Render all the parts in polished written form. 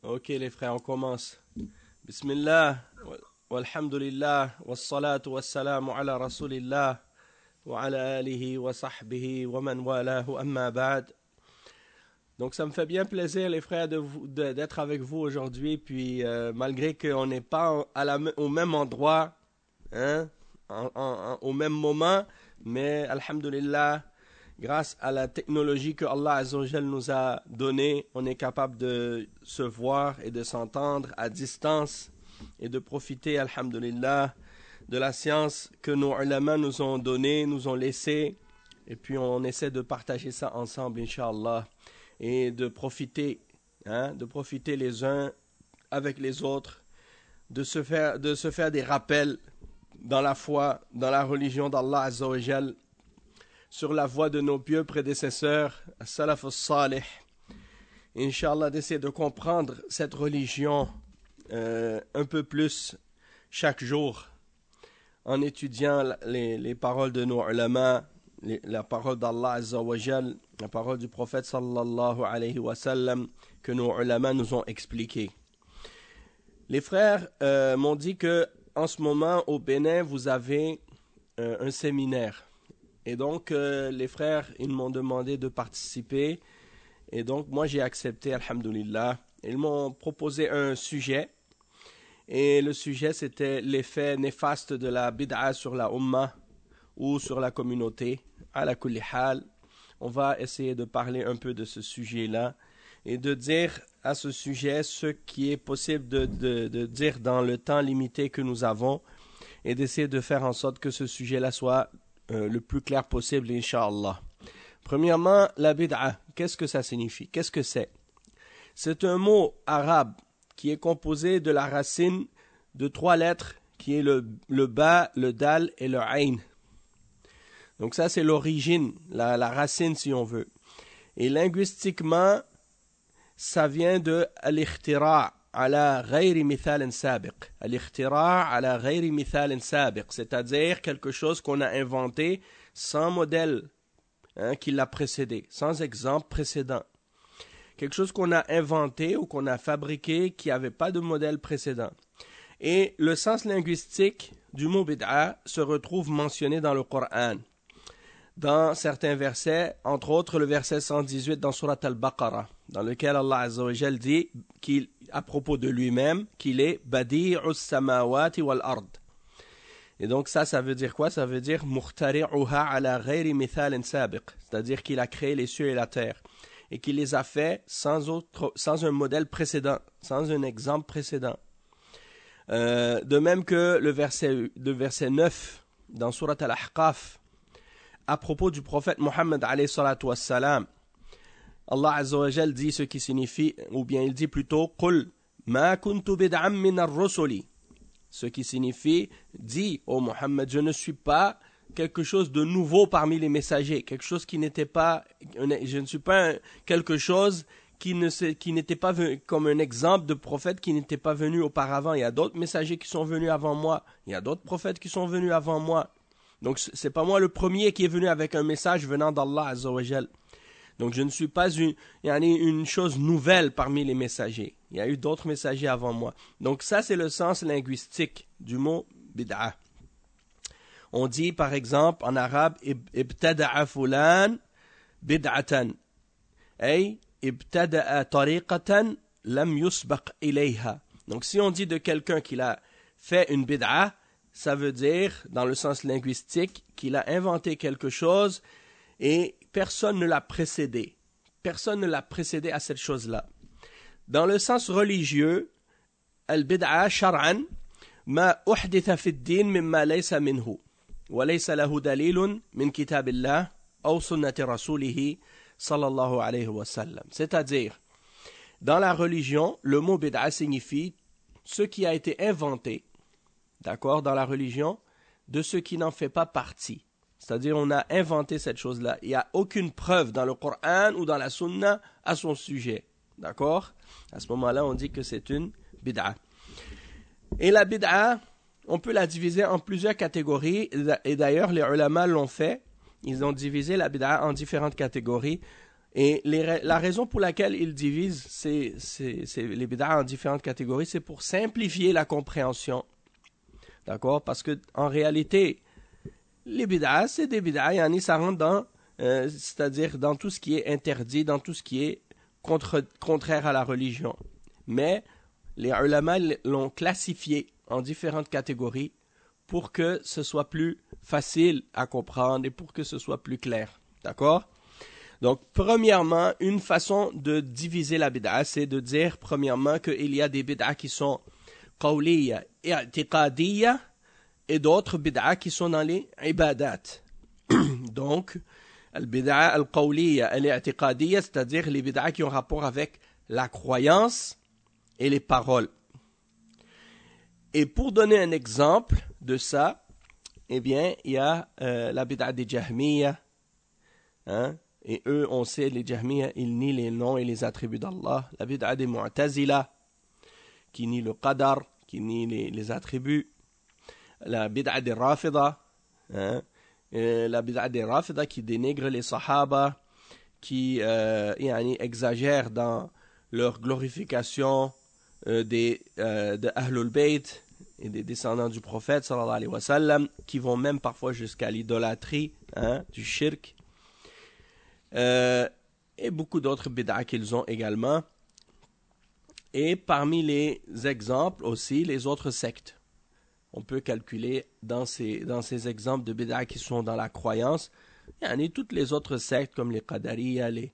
Ok les frères, on commence. Bismillah, walhamdulillah, wassalatu wassalamu ala rasulillah, wa ala alihi wa sahbihi wa man walahu amma ba'd. Donc ça me fait bien plaisir les frères d'être avec vous aujourd'hui, puis malgré qu'on n'est pas au même endroit, hein, au même moment, mais alhamdulillah, grâce à la technologie que Allah Azza wa Jal nous a donnée, on est capable de se voir et de s'entendre à distance et de profiter, alhamdulillah, de la science que nos ulama nous ont donnée, nous ont laissée, et puis on essaie de partager ça ensemble, Inch'Allah, et de profiter les uns avec les autres, de se faire des rappels dans la foi, dans la religion d'Allah Azza wa Jal, sur la voie de nos pieux prédécesseurs, Salaf al-Salih. Inch'Allah, d'essayer de comprendre cette religion un peu plus chaque jour, en étudiant les paroles de nos ulama, la parole d'Allah Azza wa Jal, la parole du prophète sallallahu alayhi wa sallam, que nos ulama nous ont expliqué. Les frères m'ont dit que en ce moment, au Bénin, vous avez un séminaire. Et donc, les frères, ils m'ont demandé de participer. Et donc, moi, j'ai accepté, alhamdulillah. Ils m'ont proposé un sujet. Et le sujet, c'était l'effet néfaste de la bid'a sur la ummah ou sur la communauté. Ala kulli hal, on va essayer de parler un peu de ce sujet-là et de dire à ce sujet ce qui est possible de dire dans le temps limité que nous avons et d'essayer de faire en sorte que ce sujet-là soit le plus clair possible, Inch'Allah. Premièrement, la bid'a, qu'est-ce que ça signifie? Qu'est-ce que c'est? C'est un mot arabe qui est composé de la racine de 3 lettres, qui est le ba, le dal et le ayn. Donc ça, c'est l'origine, la racine si on veut. Et linguistiquement, ça vient de al-ikhtira' ala ghayri mithalin sabiq. Al-ikhtira' ala ghayri mithalin sabiq, c'est-à-dire quelque chose qu'on a inventé sans modèle qui l'a précédé, sans exemple précédent. Quelque chose qu'on a inventé ou qu'on a fabriqué qui n'avait pas de modèle précédent. Et le sens linguistique du mot bid'a se retrouve mentionné dans le Coran, dans certains versets, entre autres le verset 118 dans Surat Al-Baqarah, dans lequel Allah Azza wa Jal dit à propos de lui-même qu'il est Badi'us samawati wal ard. Et donc ça veut dire quoi? Ça veut dire Mukhtari'uha ala ghayri mithalin sabiq, c'est-à-dire qu'il a créé les cieux et la terre et qu'il les a fait sans un modèle précédent, sans un exemple précédent. De même que le verset 9 dans Surat Al-Ahqaf, à propos du prophète Mohammed alayhi salatu wassalam, Allah Azza wa Jal dit ce qui signifie, ou bien il dit plutôt Qul ma kuntu bid'an min ar-rusuli, ce qui signifie, dit ô Mohammed, je ne suis pas quelque chose de nouveau parmi les messagers, quelque chose qui n'était pas, je ne suis pas quelque chose qui n'était pas venu, comme un exemple de prophète qui n'était pas venu auparavant. Il y a d'autres messagers qui sont venus avant moi, il y a d'autres prophètes qui sont venus avant moi. Donc c'est pas moi le premier qui est venu avec un message venant d'Allah Azza wa Jal. Donc je ne suis pas une chose nouvelle parmi les messagers. Il y a eu d'autres messagers avant moi. Donc ça c'est le sens linguistique du mot bid'a. On dit par exemple en arabe ibtada'a fulan bid'atan, ay ibtada'a tariqatan lam yusbaq ilayha. Donc si on dit de quelqu'un qu'il a fait une bid'a, ça veut dire, dans le sens linguistique, qu'il a inventé quelque chose et personne ne l'a précédé. Personne ne l'a précédé à cette chose-là. Dans le sens religieux, al-bid'a shar'an ma uhditha fi ad-din mimma laysa minhu wa laysa lahu dalilun min kitabillah aw sunnati rasulih sallallahu alayhi wa sallam. C'est-à-dire, dans la religion, le mot bid'a signifie ce qui a été inventé, d'accord, dans la religion, de ce qui n'en fait pas partie. C'est-à-dire, on a inventé cette chose-là. Il n'y a aucune preuve dans le Coran ou dans la Sunna à son sujet. D'accord? À ce moment-là, on dit que c'est une bid'a. Et la bid'a, on peut la diviser en plusieurs catégories. Et d'ailleurs, les ulama l'ont fait. Ils ont divisé la bid'a en différentes catégories. Et la raison pour laquelle il divise les bid'a en différentes catégories, c'est pour simplifier la compréhension. D'accord? Parce que en réalité, les bid'a, c'est des bid'a, ça rentre dans, c'est-à-dire dans tout ce qui est interdit, dans tout ce qui est contraire à la religion. Mais les ulama l'ont classifié en différentes catégories pour que ce soit plus facile à comprendre et pour que ce soit plus clair. D'accord? Donc, premièrement, une façon de diviser la bid'a, c'est de dire, premièrement, qu'il y a des bid'a qui sont qawliya et i'tiqadiyya et d'autres bid'a qui sont dans les ibadat. Donc, al-bid'a al-qawliya et i'tiqadiyya, c'est-à-dire les bid'a qui ont rapport avec la croyance et les paroles. Et pour donner un exemple de ça, eh bien, il y a la bid'a des Jahmiyya, hein? Et eux, on sait, les Jahmiyya, ils nient les noms et les attributs d'Allah. La bid'a des Mu'tazila, qui nie le qadar, qui nie les attributs. La bid'a des Rafida, hein? La bid'a des Rafida qui dénigre les Sahaba, qui exagèrent dans leur glorification de Ahlul Bayt et des descendants du prophète, sallallahu alayhi wa sallam, qui vont même parfois jusqu'à l'idolâtrie, hein, du shirk. Et beaucoup d'autres bid'a qu'ils ont également. Et parmi les exemples aussi, les autres sectes. On peut calculer dans ces exemples de bid'a qui sont dans la croyance, il y en a toutes les autres sectes comme les Qadariya, les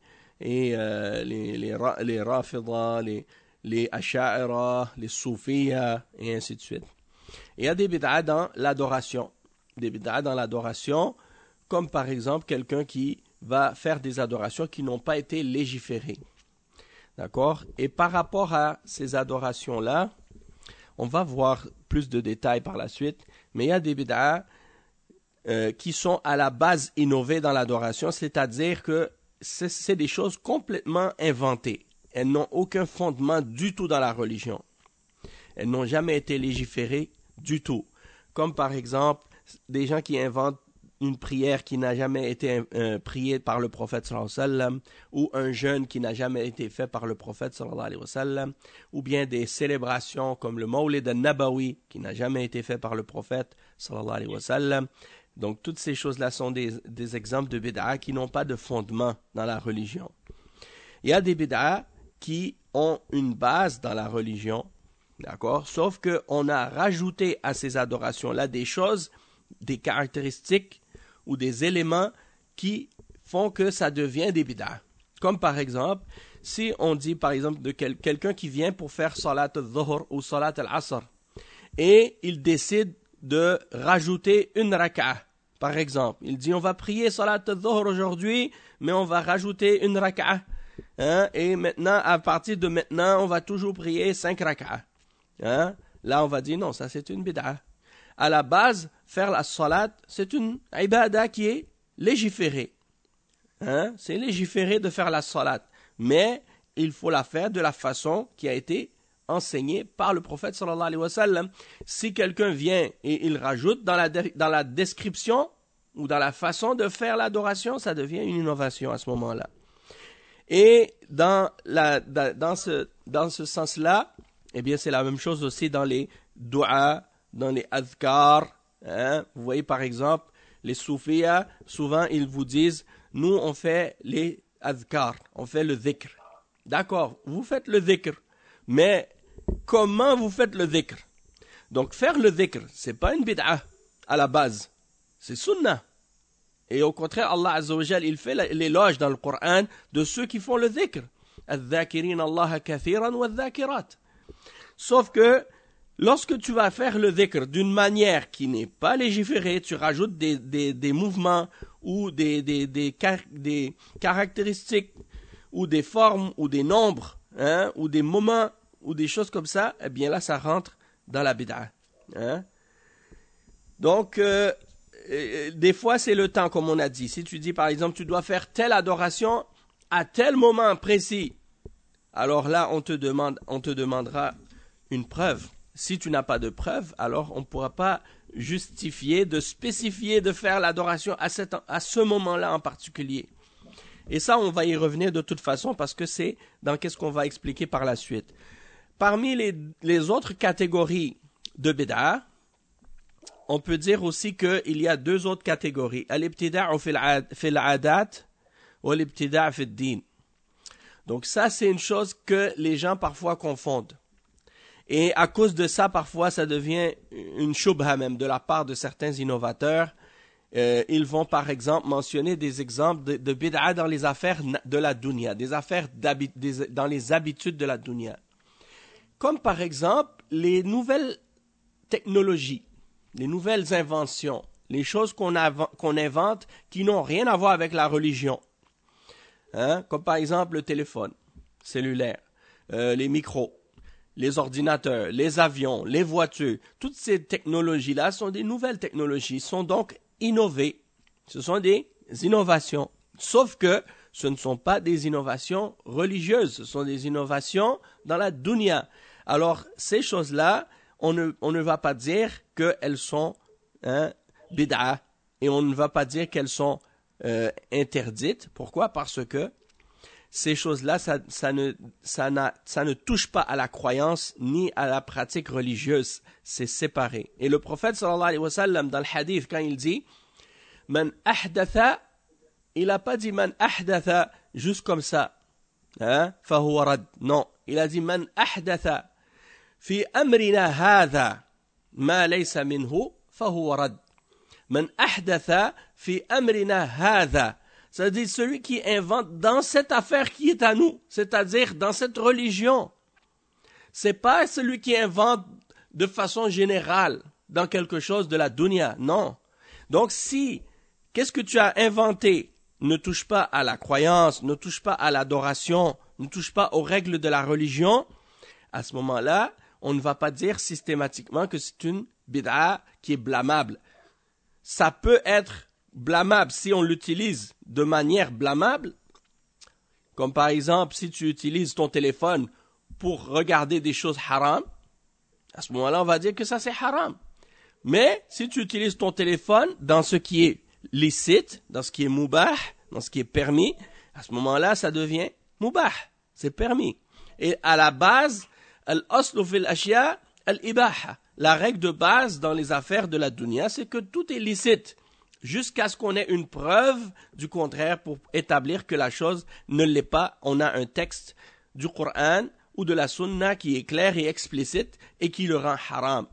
Rafida, les Asha'ira, les Soufiyya, et ainsi de suite. Il y a des bid'a dans l'adoration. Des bid'a dans l'adoration, comme par exemple quelqu'un qui va faire des adorations qui n'ont pas été légiférées. D'accord? Et par rapport à ces adorations-là, on va voir plus de détails par la suite, mais il y a des bid'a qui sont à la base innovées dans l'adoration, c'est-à-dire que c'est des choses complètement inventées. Elles n'ont aucun fondement du tout dans la religion. Elles n'ont jamais été légiférées du tout. Comme par exemple, des gens qui inventent une prière qui n'a jamais été priée par le prophète sallallahu alayhi wa sallam, ou un jeûne qui n'a jamais été fait par le prophète sallallahu alayhi wa sallam, ou bien des célébrations comme le Mawlid al-Nabawi qui n'a jamais été fait par le prophète sallallahu alayhi wa sallam. Donc toutes ces choses-là sont des exemples de bid'a qui n'ont pas de fondement dans la religion. Il y a des bid'a qui ont une base dans la religion, d'accord? Sauf qu'on a rajouté à ces adorations-là des choses, des caractéristiques ou des éléments qui font que ça devient des bid'a. Comme par exemple, si on dit par exemple de quelqu'un qui vient pour faire salat al-dhuhr ou salat al-asr et il décide de rajouter une rak'a. Par exemple, il dit on va prier salat al-dhuhr aujourd'hui, mais on va rajouter une rak'a. Hein? Et maintenant, à partir de maintenant, on va toujours prier 5 rak'a. Hein? Là, on va dire non, ça c'est une bid'a. À la base, faire la salat, c'est une ibada qui est légiférée. Hein? C'est légiféré de faire la salat. Mais il faut la faire de la façon qui a été enseignée par le prophète sallallahu alayhi wa sallam. Si quelqu'un vient et il rajoute dans la description ou dans la façon de faire l'adoration, ça devient une innovation à ce moment-là. Et dans ce sens-là, eh bien c'est la même chose aussi dans les du'a, dans les adhkar. Hein? Vous voyez par exemple, les soufiyya, souvent ils vous disent, nous on fait les adhkar, on fait le dhikr. D'accord, vous faites le dhikr, mais comment vous faites le dhikr? Donc faire le dhikr, c'est pas une bid'a à la base, c'est sunnah. Et au contraire, Allah Azza wa Jal, il fait l'éloge dans le Coran de ceux qui font le dhikr. Al-dhakirin Allah kathiran wa al-dhakirat. Sauf que lorsque tu vas faire le dhikr d'une manière qui n'est pas légiférée, tu rajoutes des mouvements ou des caractéristiques ou des formes ou des nombres, hein, ou des moments ou des choses comme ça, eh bien là ça rentre dans la bid'a. Hein. Donc des fois c'est le temps comme on a dit. Si tu dis par exemple tu dois faire telle adoration à tel moment précis, alors là on te demandera une preuve. Si tu n'as pas de preuve, alors on ne pourra pas justifier, de spécifier, de faire l'adoration à ce moment-là en particulier. Et ça, on va y revenir de toute façon parce que c'est dans qu'est-ce qu'on va expliquer par la suite. Parmi les autres catégories de bid'a, on peut dire aussi qu'il y a deux autres catégories. Al-ibtida'u fil 'adat wa al-ibtida'u fid din. Donc ça, c'est une chose que les gens parfois confondent. Et à cause de ça, parfois, ça devient une shubha même de la part de certains innovateurs. Ils vont par exemple mentionner des exemples de bid'a dans les affaires de la dunya, des affaires dans les habitudes de la dunya. Comme par exemple les nouvelles technologies, les nouvelles inventions, les choses qu'on invente qui n'ont rien à voir avec la religion. Comme par exemple le téléphone cellulaire, les micros, les ordinateurs, les avions, les voitures. Toutes ces technologies-là sont des nouvelles technologies, sont donc innovées. Ce sont des innovations. Sauf que ce ne sont pas des innovations religieuses, ce sont des innovations dans la dunya. Alors, ces choses-là, on ne va pas dire qu'elles sont bid'a et on ne va pas dire qu'elles sont interdites. Pourquoi? Parce que ces choses-là, ça ne touche pas à la croyance ni à la pratique religieuse. C'est séparé. Et le prophète sallallahu alayhi wa sallam, dans le hadith, quand il dit « Man ahdatha », il n'a pas dit « Man ahdatha » juste comme ça. Fahuwa rad. Non, il a dit « Man ahdatha » في أمرنا هذا ما ليس منه فهو رد. من أحدث في أمرنا هذا. C'est-à-dire celui qui invente dans cette affaire qui est à nous, c'est-à-dire dans cette religion. C'est pas celui qui invente de façon générale dans quelque chose de la dunya, non. Donc si qu'est-ce que tu as inventé ne touche pas à la croyance, ne touche pas à l'adoration, ne touche pas aux règles de la religion, à ce moment-là, on ne va pas dire systématiquement que c'est une bid'a qui est blâmable. Ça peut être blâmable si on l'utilise de manière blâmable, comme par exemple si tu utilises ton téléphone pour regarder des choses haram, à ce moment-là on va dire que ça c'est haram. Mais si tu utilises ton téléphone dans ce qui est licite, dans ce qui est mubah, dans ce qui est permis, à ce moment-là ça devient mubah, c'est permis. Et à la base, al-aslu fil ashya al-ibaha. La règle de base dans les affaires de la dunya, c'est que tout est licite, jusqu'à ce qu'on ait une preuve du contraire pour établir que la chose ne l'est pas. On a un texte du Coran ou de la Sunna qui est clair et explicite et qui le rend haram.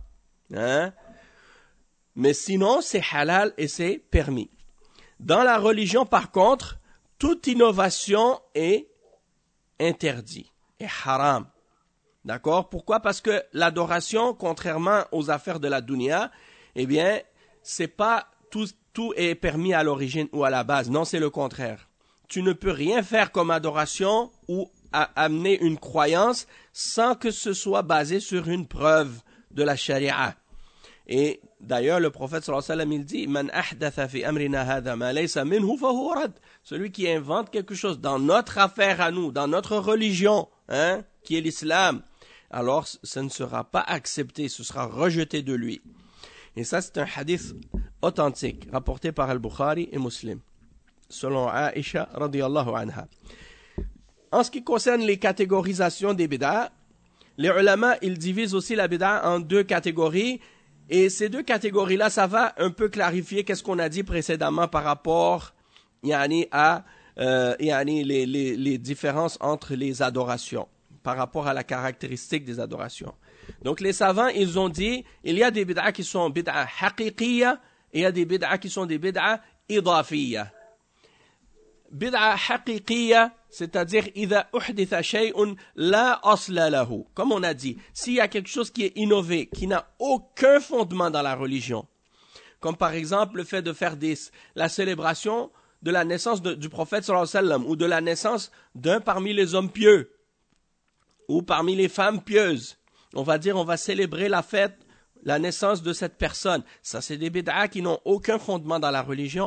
Mais sinon, c'est halal et c'est permis. Dans la religion, par contre, toute innovation est interdite, est haram. D'accord? Pourquoi? Parce que l'adoration, contrairement aux affaires de la dunya, eh bien, c'est pas tout est permis à l'origine ou à la base. Non, c'est le contraire. Tu ne peux rien faire comme adoration ou amener une croyance sans que ce soit basé sur une preuve de la charia. Et d'ailleurs, le prophète sallallahu alayhi wa sallam, il dit, Man ahdatha fi amrina hadha ma laysa minhu fahuwa rad. Celui qui invente quelque chose dans notre affaire à nous, dans notre religion, qui est l'islam, alors ce ne sera pas accepté, ce sera rejeté de lui. Et ça, c'est un hadith authentique, rapporté par Al-Bukhari et Muslim, selon Aisha radiyallahu anha. En ce qui concerne les catégorisations des bid'a, les ulama, ils divisent aussi la bid'a en deux catégories, et ces deux catégories-là, ça va un peu clarifier qu'est-ce qu'on a dit précédemment par rapport à les différences entre les adorations, par rapport à la caractéristique des adorations. Donc les savants, ils ont dit, il y a des bid'a qui sont bid'a haqiqiyya, et il y a des bid'a qui sont des bid'a idafiyya. Bid'a haqiqiyya, c'est-à-dire idha uhditha shay'un la asla lahu. Comme on a dit, s'il y a quelque chose qui est innové, qui n'a aucun fondement dans la religion, comme par exemple le fait de faire la célébration de la naissance du prophète sallallahu alayhi wa sallam, ou de la naissance d'un parmi les hommes pieux, ou parmi les femmes pieuses. On va dire, on va célébrer la fête, la naissance de cette personne. Ça, c'est des bid'a qui n'ont aucun fondement dans la religion.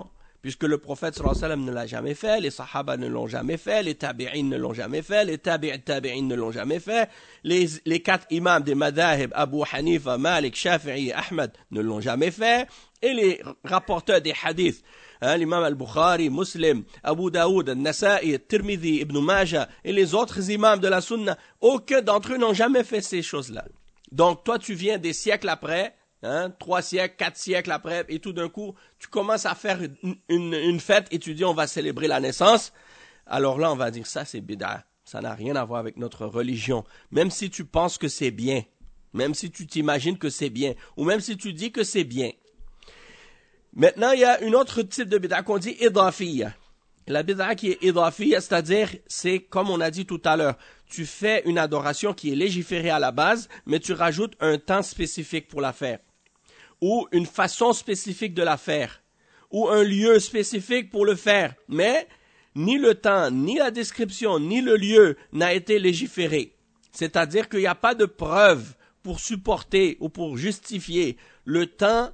puisque le prophète sallallahu alayhi wa sallam ne l'a jamais fait, les sahaba ne l'ont jamais fait, les tabi'in ne l'ont jamais fait, les tabi'in ne l'ont jamais fait, les 4 imams des madhahib, Abu Hanifa, Malik, Shafi'i et Ahmed ne l'ont jamais fait, et les rapporteurs des hadiths, l'imam al-Bukhari, Muslim, Abu Daoud, Nasa'i, Tirmidhi, Ibn Majah et les autres imams de la sunna, aucun d'entre eux n'ont jamais fait ces choses-là. Donc toi tu viens des siècles après, 3 siècles, 4 siècles après, et tout d'un coup, tu commences à faire une fête et tu dis on va célébrer la naissance. Alors là, on va dire ça c'est bid'a. Ça n'a rien à voir avec notre religion. Même si tu penses que c'est bien, même si tu t'imagines que c'est bien, ou même si tu dis que c'est bien. Maintenant, il y a une autre type de bid'a qu'on dit idafiyya. La bid'a qui est idafiyya, c'est-à-dire, c'est comme on a dit tout à l'heure, tu fais une adoration qui est légiférée à la base, mais tu rajoutes un temps spécifique pour la faire, ou une façon spécifique de la faire, ou un lieu spécifique pour le faire, mais ni le temps, ni la description, ni le lieu n'a été légiféré. C'est-à-dire qu'il n'y a pas de preuve pour supporter ou pour justifier le temps,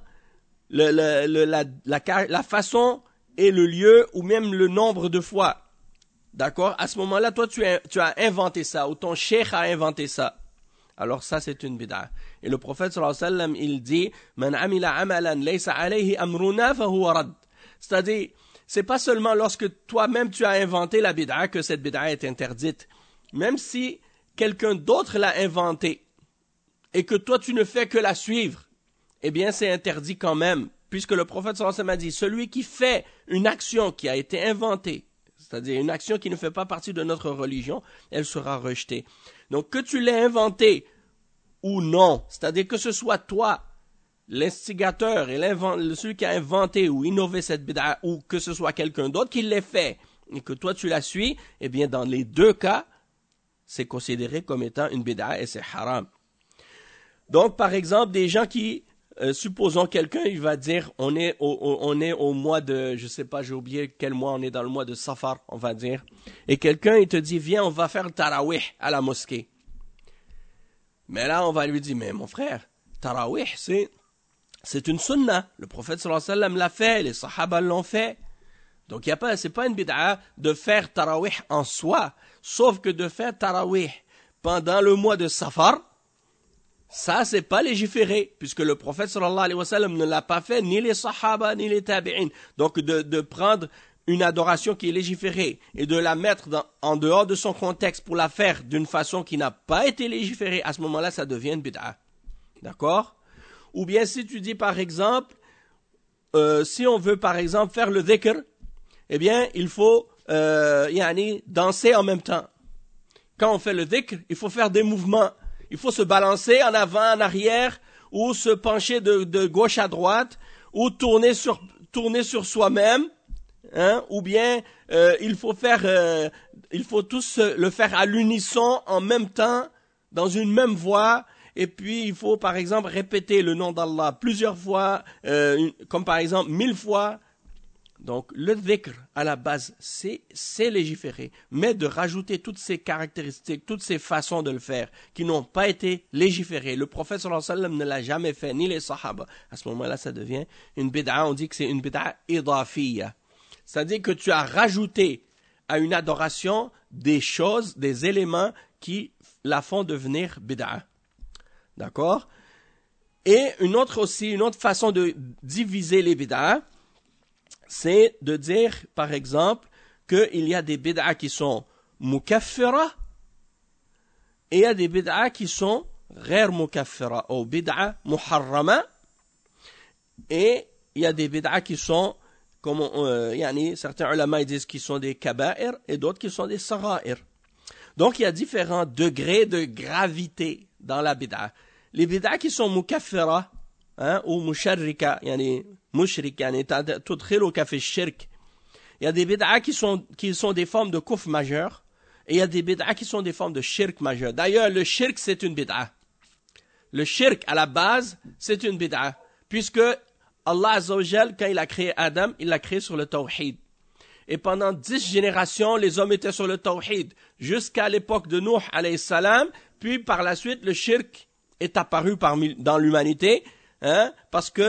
la façon et le lieu, ou même le nombre de fois. D'accord? À ce moment-là, toi, tu as inventé ça, ou ton cheikh a inventé ça. Alors ça, c'est une bid'a. Et le prophète sallallahu alayhi wa sallam, il dit « Man amila amalan laysa alayhi amruna fahuwa rad » C'est-à-dire, c'est pas seulement lorsque toi-même tu as inventé la bid'a que cette bid'a est interdite. Même si quelqu'un d'autre l'a inventée et que toi tu ne fais que la suivre, eh bien c'est interdit quand même. Puisque le prophète sallallahu alayhi wa sallam a dit « Celui qui fait une action qui a été inventée, c'est-à-dire une action qui ne fait pas partie de notre religion, elle sera rejetée. » Donc que tu l'aies inventé ou non, c'est-à-dire que ce soit toi, l'instigateur et celui qui a inventé ou innové cette bid'a, ou que ce soit quelqu'un d'autre qui l'ait fait et que toi tu la suis, eh bien dans les deux cas, c'est considéré comme étant une bid'a et c'est haram. Donc par exemple, des gens qui, supposons quelqu'un, il va dire, on est au mois de, je sais pas, j'ai oublié quel mois, on est dans le mois de Safar, on va dire, et quelqu'un il te dit, viens, on va faire le tarawih à la mosquée. Mais là, on va lui dire, mais mon frère, tarawih, c'est une sunna. Le prophète sallallahu alayhi wa sallam l'a fait, les sahaba l'ont fait. Donc, c'est pas une bid'a de faire tarawih en soi, sauf que de faire tarawih pendant le mois de Safar, ça, c'est pas légiféré, puisque le prophète sallallahu alayhi wa sallam ne l'a pas fait, ni les sahaba, ni les tabi'in. Donc, de prendre une adoration qui est légiférée et de la mettre en dehors de son contexte pour la faire d'une façon qui n'a pas été légiférée, à ce moment-là, ça devient une bid'a. D'accord? Ou bien si tu dis par exemple, si on veut par exemple faire le dhikr, eh bien il faut danser en même temps. Quand on fait le dhikr, il faut faire des mouvements. Il faut se balancer en avant, en arrière, ou se pencher de gauche à droite, ou tourner sur soi-même. Ou bien il faut tous le faire à l'unisson en même temps, dans une même voix, et puis il faut par exemple répéter le nom d'Allah plusieurs fois, comme par exemple 1000 fois. Donc le dhikr à la base c'est légiféré, mais de rajouter toutes ces caractéristiques, toutes ces façons de le faire qui n'ont pas été légiférées. Le prophète sallallahu alayhi wa sallam ne l'a jamais fait, ni les sahaba. À ce moment-là ça devient une bid'a, on dit que c'est une bid'a idafiyya. C'est-à-dire que tu as rajouté à une adoration des choses, des éléments qui la font devenir bid'a. D'accord? Et une autre façon de diviser les bid'a, c'est de dire, par exemple, qu'il y a des bid'a qui sont mukaffira et il y a des bid'a qui sont ghair mukaffira ou bid'a muharrama et il y a des bid'a qui sont comme certains ulama disent qu'ils sont des kaba'ir et d'autres qui sont des sara'ir. Donc il y a différents degrés de gravité dans la bid'a. Les bid'a qui sont mukaffira ou musharrika, mushrik, tudkhiluka fi shirk. Il y a des bid'a qui sont des formes de kufr majeur et il y a des bid'a qui sont des formes de shirk majeur. D'ailleurs, le shirk c'est une bid'a. Le shirk à la base, c'est une bid'a puisque Allah Azza wa Jal, quand il a créé Adam, il l'a créé sur le tawhid. Et pendant 10 générations, les hommes étaient sur le tawhid, jusqu'à l'époque de Nuh alayhi salam, puis par la suite, le shirk est apparu dans l'humanité, parce que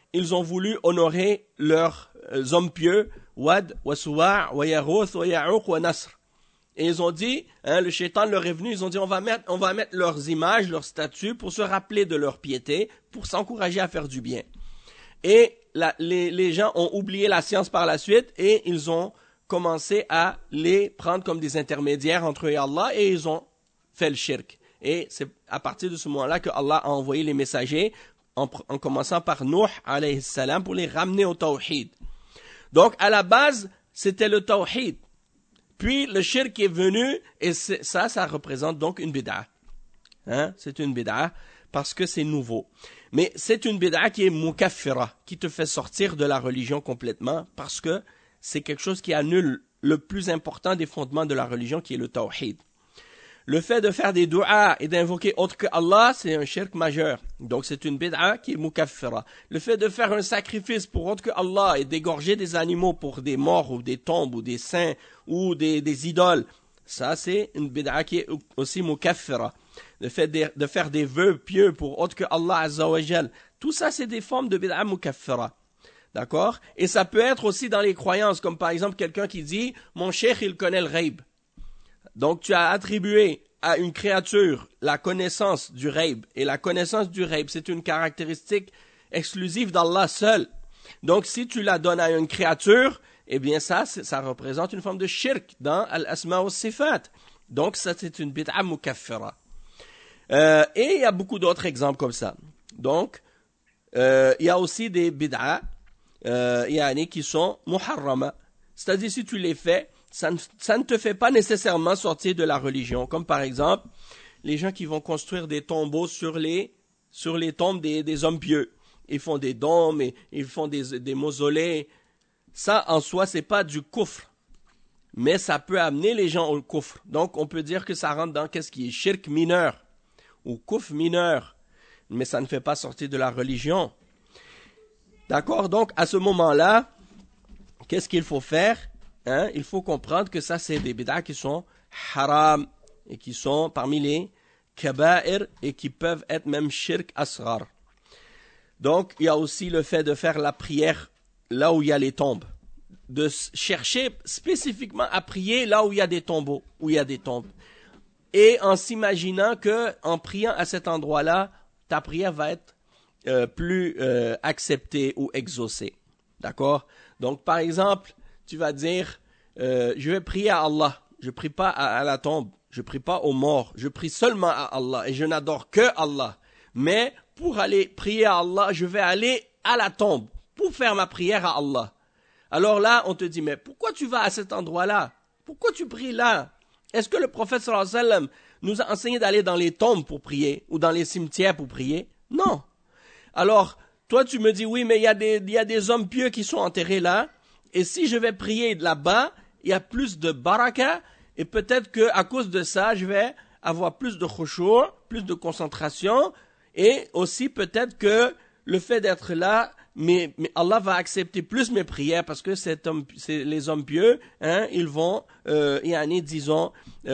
ils ont voulu honorer leurs hommes pieux, Wad, wa Suwa', wa Yarouth, wa Ya'uq, wa Nasr. Et ils ont dit, le shaitan leur est venu, ils ont dit on va mettre leurs images, leurs statues pour se rappeler de leur piété, pour s'encourager à faire du bien. Et les gens ont oublié la science par la suite et ils ont commencé à les prendre comme des intermédiaires entre eux et Allah et ils ont fait le shirk. Et c'est à partir de ce moment-là que Allah a envoyé les messagers en commençant par Nuh alayhi salam pour les ramener au tawhid. Donc à la base, c'était le tawhid. Puis le shirk est venu et ça représente donc une bid'a. C'est une bid'a parce que c'est nouveau. Mais c'est une bid'a qui est mukaffira, qui te fait sortir de la religion complètement parce que c'est quelque chose qui annule le plus important des fondements de la religion qui est le tawhid. Le fait de faire des du'as et d'invoquer autre que Allah, c'est un shirk majeur. Donc c'est une bid'a qui est mukaffira. Le fait de faire un sacrifice pour autre que Allah et d'égorger des animaux pour des morts ou des tombes ou des saints ou des idoles, ça c'est une bid'a qui est aussi mukaffira. Le fait de faire des vœux pieux pour autre que Allah Azza wa Jal, tout ça c'est des formes de bid'a mukaffira. D'accord? Et ça peut être aussi dans les croyances, comme par exemple quelqu'un qui dit « Mon cheikh il connaît le ghaib ». Donc tu as attribué à une créature la connaissance du ghaib. Et la connaissance du ghaib, c'est une caractéristique exclusive d'Allah seul. Donc si tu la donnes à une créature, eh bien ça représente une forme de shirk dans al-asma wa sifat. Donc ça c'est une bid'a mukaffira. Et il y a beaucoup d'autres exemples comme ça. Donc il y a aussi des bid'a qui sont muharrama. C'est-à-dire si tu les fais, ça ne te fait pas nécessairement sortir de la religion. Comme par exemple, les gens qui vont construire des tombeaux sur les tombes des hommes pieux. Ils font des dômes, ils font des mausolées. Ça, en soi, c'est pas du kufr. Mais ça peut amener les gens au kufr. Donc, on peut dire que ça rentre dans qu'est-ce qui est shirk mineur ou kufr mineur. Mais ça ne fait pas sortir de la religion. D'accord? Donc, à ce moment-là, qu'est-ce qu'il faut faire? Il faut comprendre que ça, c'est des bid'a qui sont haram et qui sont parmi les kaba'ir et qui peuvent être même shirk asghar. Donc, il y a aussi le fait de faire la prière là où il y a les tombes. De chercher spécifiquement à prier là où il y a des tombeaux, où il y a des tombes. Et en s'imaginant que en priant à cet endroit-là, ta prière va être plus acceptée ou exaucée. D'accord? Donc, par exemple, tu vas dire, je vais prier à Allah. Je prie pas à la tombe. Je prie pas aux morts. Je prie seulement à Allah. Et je n'adore que Allah. Mais pour aller prier à Allah, je vais aller à la tombe pour faire ma prière à Allah. Alors là, on te dit, mais pourquoi tu vas à cet endroit-là? Pourquoi tu pries là? Est-ce que le prophète sallallahu alayhi wa sallam nous a enseigné d'aller dans les tombes pour prier ou dans les cimetières pour prier? Non. Alors, toi tu me dis, oui, mais il y a des hommes pieux qui sont enterrés là. Et si je vais prier là-bas, il y a plus de baraka et peut-être que à cause de ça, je vais avoir plus de khushu', plus de concentration et aussi peut-être que le fait d'être là, mais Allah va accepter plus mes prières parce que c'est les hommes pieux, ils vont, disons,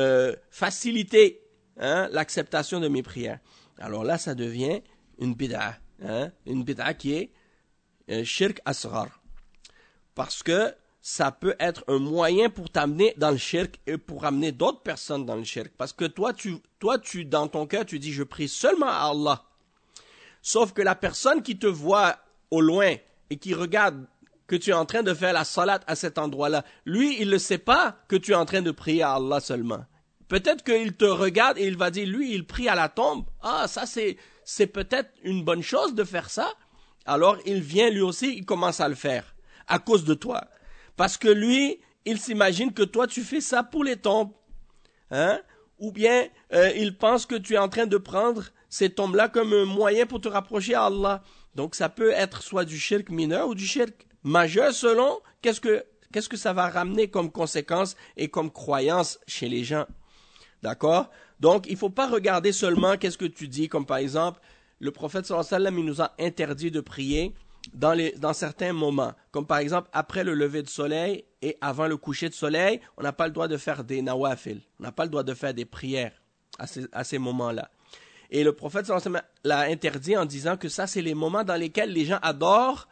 faciliter l'acceptation de mes prières. Alors là, ça devient une bid'a, une bid'a qui est shirk asghar. Parce que ça peut être un moyen pour t'amener dans le shirk et pour amener d'autres personnes dans le shirk. Parce que toi, dans ton cœur, tu dis, je prie seulement à Allah. Sauf que la personne qui te voit au loin et qui regarde que tu es en train de faire la salat à cet endroit-là, lui, il ne sait pas que tu es en train de prier à Allah seulement. Peut-être qu'il te regarde et il va dire, lui, il prie à la tombe. Ah, ça, c'est peut-être une bonne chose de faire ça. Alors, il vient lui aussi, il commence à le faire. À cause de toi. Parce que lui, il s'imagine que toi, tu fais ça pour les tombes. Ou bien, il pense que tu es en train de prendre ces tombes-là comme un moyen pour te rapprocher à Allah. Donc, ça peut être soit du shirk mineur ou du shirk majeur selon qu'est-ce que ça va ramener comme conséquence et comme croyance chez les gens. D'accord? Donc, il ne faut pas regarder seulement qu'est-ce que tu dis, comme par exemple, le prophète sallallahu alayhi wa sallam, il nous a interdit de prier dans certains moments, comme par exemple après le lever du soleil et avant le coucher du soleil, on n'a pas le droit de faire des nawafil, on n'a pas le droit de faire des prières à ces moments-là. Et le prophète sallallahu alayhi wa sallam l'a interdit en disant que ça, c'est les moments dans lesquels les gens adorent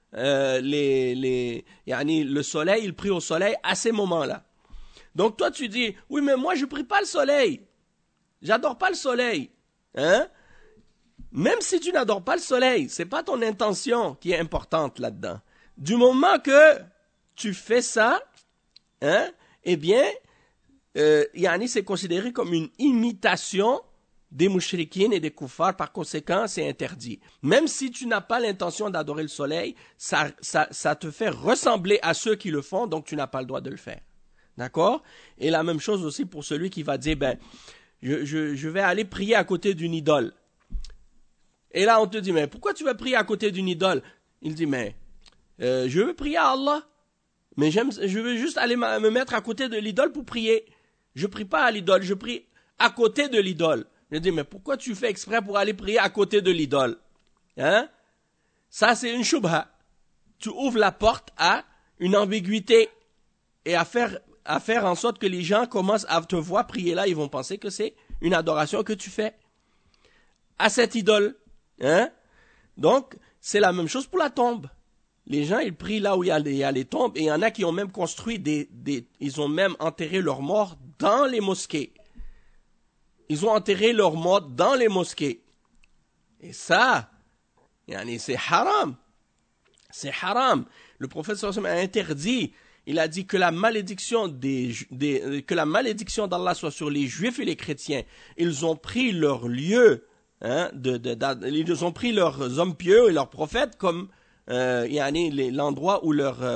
le soleil, ils prient au soleil à ces moments-là. Donc toi, tu dis, oui, mais moi, je prie pas le soleil. J'adore pas le soleil. Hein? Même si tu n'adores pas le soleil, c'est pas ton intention qui est importante là-dedans. Du moment que tu fais ça, hein, eh bien, c'est considéré comme une imitation des mouchrikines et des koufars, par conséquent, c'est interdit. Même si tu n'as pas l'intention d'adorer le soleil, ça te fait ressembler à ceux qui le font, donc tu n'as pas le droit de le faire. D'accord? Et la même chose aussi pour celui qui va dire, je vais aller prier à côté d'une idole. Et là, on te dit, mais pourquoi tu vas prier à côté d'une idole? Il dit, mais je veux prier à Allah, mais je veux juste aller me mettre à côté de l'idole pour prier. Je prie pas à l'idole, je prie à côté de l'idole. Je dis, mais pourquoi tu fais exprès pour aller prier à côté de l'idole? Hein? Ça, c'est une shubha. Tu ouvres la porte à une ambiguïté et à faire en sorte que les gens commencent à te voir prier là, ils vont penser que c'est une adoration que tu fais à cette idole. Hein? Donc, c'est la même chose pour la tombe. Les gens, ils prient là où il y a les tombes, et il y en a qui ont même construit ils ont même enterré leurs morts dans les mosquées. Ils ont enterré leurs morts dans les mosquées. Et ça, c'est haram. C'est haram. Le prophète sallallahu alayhi wa sallam a interdit. Il a dit que la malédiction d'Allah soit sur les Juifs et les chrétiens. Ils ont pris leur lieu, ils ont pris leurs hommes pieux et leurs prophètes comme l'endroit où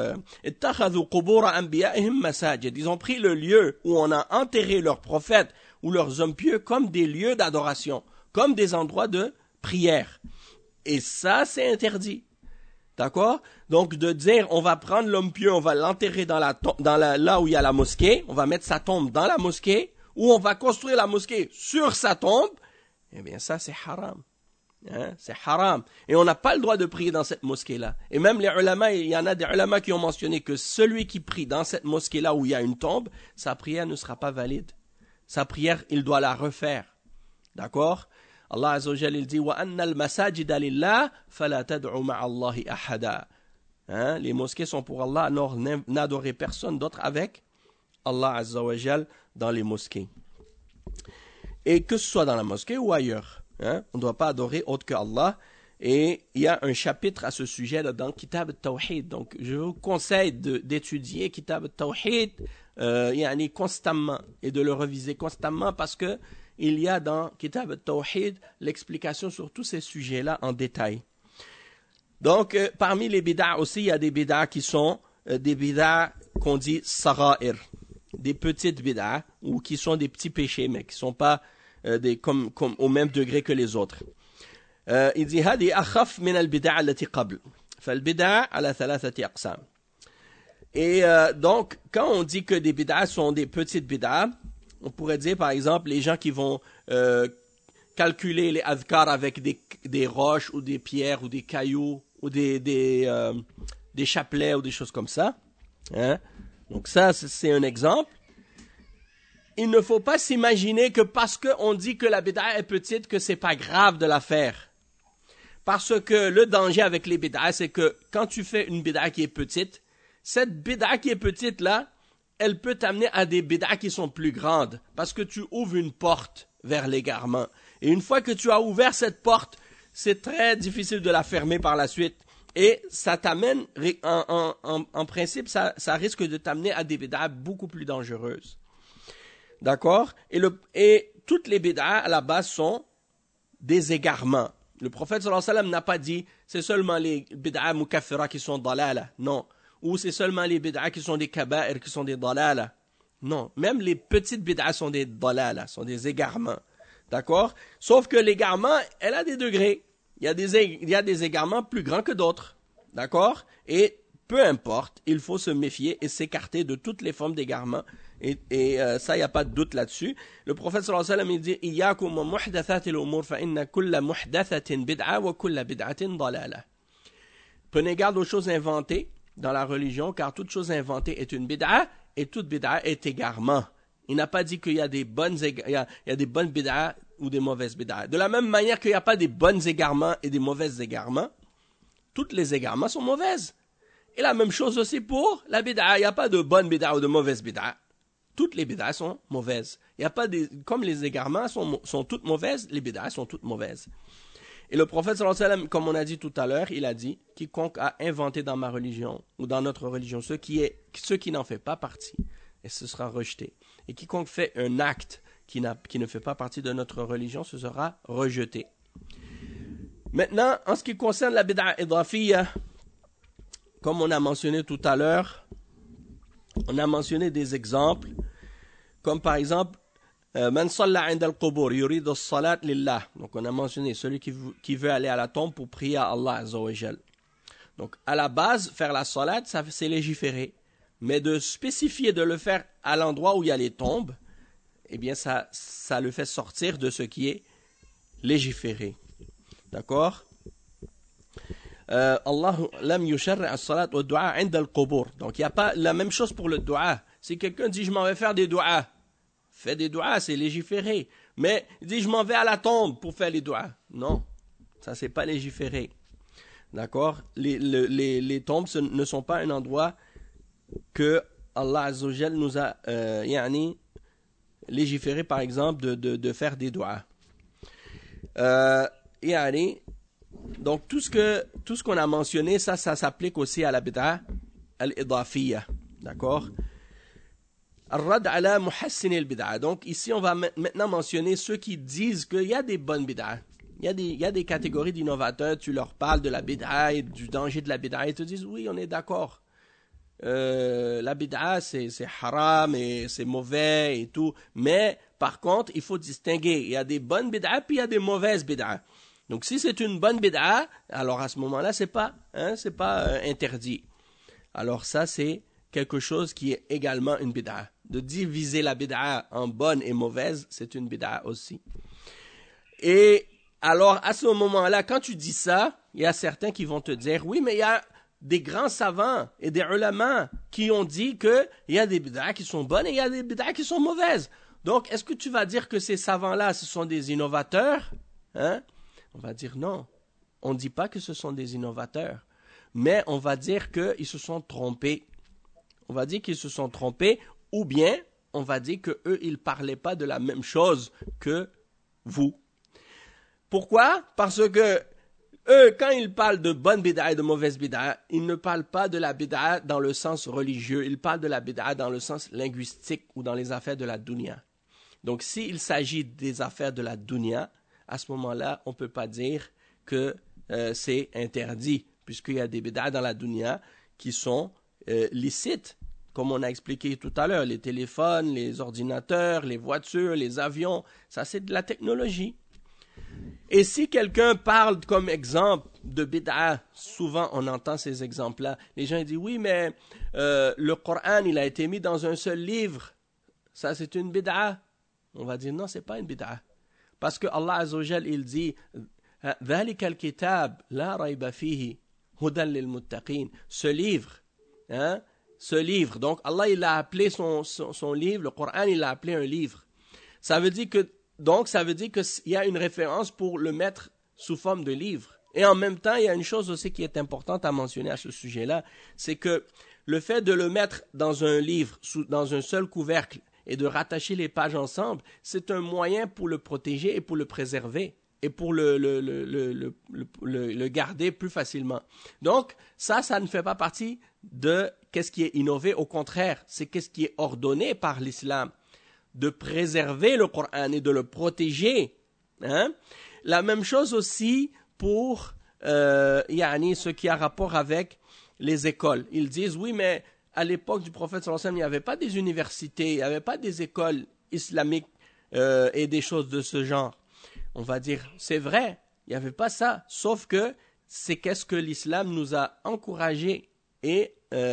ils ont pris le lieu où on a enterré leurs prophètes ou leurs hommes pieux comme des lieux d'adoration, comme des endroits de prière. Et ça, c'est interdit. D'accord? Donc, de dire, on va prendre l'homme pieux, on va l'enterrer là où il y a la mosquée, on va mettre sa tombe dans la mosquée, ou on va construire la mosquée sur sa tombe, eh bien, ça, c'est haram. Hein? C'est haram. Et on n'a pas le droit de prier dans cette mosquée-là. Et même les ulama, il y en a des ulama qui ont mentionné que celui qui prie dans cette mosquée-là où il y a une tombe, sa prière ne sera pas valide. Sa prière, il doit la refaire. D'accord? Allah Azza wa Jalla, il dit wa anna al-masajida lillah fala tad'u ma'a Allahi ahada. Hein? Les mosquées sont pour Allah, alors n'adorez personne d'autre avec Allah Azza wa Jalla dans les mosquées. Et que ce soit dans la mosquée ou ailleurs, hein? On ne doit pas adorer autre que Allah. Et il y a un chapitre à ce sujet là, dans Kitab al-Tawhid. Donc je vous conseille d'étudier Kitab al-Tawhid constamment et de le reviser constamment parce que il y a dans Kitab al-Tawhid l'explication sur tous ces sujets-là en détail. Donc, parmi les bid'a aussi, il y a des bid'a qui sont des bid'a qu'on dit sara'ir, des petites bid'a ou qui sont des petits péchés, mais qui ne sont pas comme au même degré que les autres. Il dit هذه أخف من البدع التي قبل فالبدع على ثلاثة أقسام. Et donc, quand on dit que des bid'a sont des petites bid'a, on pourrait dire, par exemple, les gens qui vont calculer les adhkar avec des roches ou des pierres ou des cailloux ou des chapelets ou des choses comme ça. Hein? Donc ça, c'est un exemple. Il ne faut pas s'imaginer que parce qu'on dit que la bid'a est petite, que c'est pas grave de la faire. Parce que le danger avec les bid'a, c'est que quand tu fais une bid'a qui est petite, cette bid'a qui est petite là, elle peut t'amener à des bid'a qui sont plus grandes, parce que tu ouvres une porte vers l'égarement. Et une fois que tu as ouvert cette porte, c'est très difficile de la fermer par la suite. Et ça t'amène, en principe, ça risque de t'amener à des bid'a beaucoup plus dangereuses. D'accord? Et toutes les bid'a à la base sont des égarements. Le prophète sallallahu alayhi wa sallam n'a pas dit, c'est seulement les bid'a mukaffira qui sont dalala. Non. Ou c'est seulement les bid'a qui sont des kaba'ir, qui sont des dalala. Non, même les petites bid'a sont des dalala, sont des égarements. D'accord? Sauf que l'égarement, elle a des degrés. Il y a des égarements plus grands que d'autres. D'accord? Et peu importe, il faut se méfier et s'écarter de toutes les formes d'égarement. Et ça, il n'y a pas de doute là-dessus. Le prophète sallallahu alayhi wa sallam, il dit, Iyyakum wa muhdathatil umur fa inna kulla muhdathatin bid'a wa kulla bid'atin dalala. Prenez garde aux choses inventées dans la religion, car toute chose inventée est une bid'a, et toute bid'a est égarement. Il n'a pas dit qu'il y a des bonnes bid'a ou des mauvaises bid'a. De la même manière qu'il n'y a pas des bons égarements et des mauvais égarements, toutes les égarements sont mauvaises. Et la même chose aussi pour la bid'a. Il n'y a pas de bonne bid'a ou de mauvaise bid'a. Toutes les bid'a sont mauvaises. Il y a pas des, comme les égarements sont toutes mauvaises, les bid'a sont toutes mauvaises. Et le prophète sallallahu alayhi wa sallam, comme on a dit tout à l'heure, il a dit, quiconque a inventé dans ma religion ou dans notre religion ce qui n'en fait pas partie, et ce sera rejeté. Et quiconque fait un acte qui ne fait pas partie de notre religion, ce sera rejeté. Maintenant, en ce qui concerne la bid'a idafiyya, comme on a mentionné tout à l'heure, on a mentionné des exemples, comme par exemple, Man salla 'inda al-qubur yuridu as-salat lillah. Donc on a mentionné celui qui veut aller à la tombe pour prier à Allah Azza wa Jal. Donc à la base, faire la salat, ça c'est légiféré. Mais de spécifier de le faire à l'endroit où il y a les tombes, eh bien ça le fait sortir de ce qui est légiféré. D'accord? Allah lam yusharri' as-salat wa ad-du'a 'inda al-qubur. Donc il n'y a pas la même chose pour le dua. Si quelqu'un dit je m'en vais faire des du'as, fais des du'as, c'est légiféré. Mais il dit je m'en vais à la tombe pour faire les du'as. Non, ça c'est pas légiféré. D'accord? Les tombes ne sont pas un endroit que Allah Azza wa Jal nous a légiféré, par exemple, de faire des du'as. Donc tout ce qu'on a mentionné, ça s'applique aussi à la bid'a al-idafiyya. D'accord? Ar-rad ala muhassin al-bid'a. Donc ici on va maintenant mentionner ceux qui disent qu'il y a des bonnes bid'a. Il y a des catégories d'innovateurs, tu leur parles de la bid'a et du danger de la bid'a, et ils te disent oui, on est d'accord. La bid'a c'est haram et c'est mauvais et tout, mais par contre il faut distinguer, il y a des bonnes bid'a puis il y a des mauvaises bid'a. Donc si c'est une bonne bid'a, alors à ce moment-là c'est pas interdit. Alors ça c'est quelque chose qui est également une bid'a. De diviser la bid'a en bonne et mauvaise, c'est une bid'a aussi. Et alors à ce moment-là, quand tu dis ça, il y a certains qui vont te dire oui, mais il y a des grands savants et des ulama qui ont dit qu'il y a des bid'a qui sont bonnes et il y a des bid'a qui sont mauvaises. Donc, est-ce que tu vas dire que ces savants-là, ce sont des innovateurs? On va dire non. On ne dit pas que ce sont des innovateurs. Mais on va dire qu'ils se sont trompés. On va dire qu'ils se sont trompés, ou bien on va dire qu'eux, ils ne parlaient pas de la même chose que vous. Pourquoi? Parce que eux, quand ils parlent de bonne bid'a et de mauvaise bid'a, ils ne parlent pas de la bid'a dans le sens religieux, ils parlent de la bid'a dans le sens linguistique ou dans les affaires de la dunya. Donc, s'il s'agit des affaires de la dunya, à ce moment-là, on ne peut pas dire que c'est interdit, puisqu'il y a des bid'a dans la dunya qui sont licites, comme on a expliqué tout à l'heure, les téléphones, les ordinateurs, les voitures, les avions, ça c'est de la technologie. Et si quelqu'un parle comme exemple de bid'a, souvent on entend ces exemples-là, les gens disent oui, mais le Coran il a été mis dans un seul livre, ça c'est une bid'a. On va dire non, c'est pas une bid'a. Parce que Allah Azza wa Jal il dit ذَلِكَ الْكِتَابِ لَا رَيْبَ فِيهِ هُدًى لِلْمُتَّقِينَ. Ce livre, donc Allah il a appelé son livre, le Coran il l'a appelé un livre. Ça veut dire qu'il y a une référence pour le mettre sous forme de livre. Et en même temps, il y a une chose aussi qui est importante à mentionner à ce sujet-là, c'est que le fait de le mettre dans un livre, dans un seul couvercle, et de rattacher les pages ensemble, c'est un moyen pour le protéger et pour le préserver, et pour le garder plus facilement. Donc, ça ne fait pas partie de qu'est-ce qui est innové, au contraire, c'est qu'est-ce qui est ordonné par l'islam, de préserver le Coran et de le protéger. La même chose aussi pour ce qui a rapport avec les écoles. Ils disent, oui, mais à l'époque du prophète sallallahu alayhi wa sallam, il n'y avait pas des universités, il n'y avait pas des écoles islamiques et des choses de ce genre. On va dire, c'est vrai, il n'y avait pas ça, sauf que c'est qu'est-ce que l'islam nous a encouragé et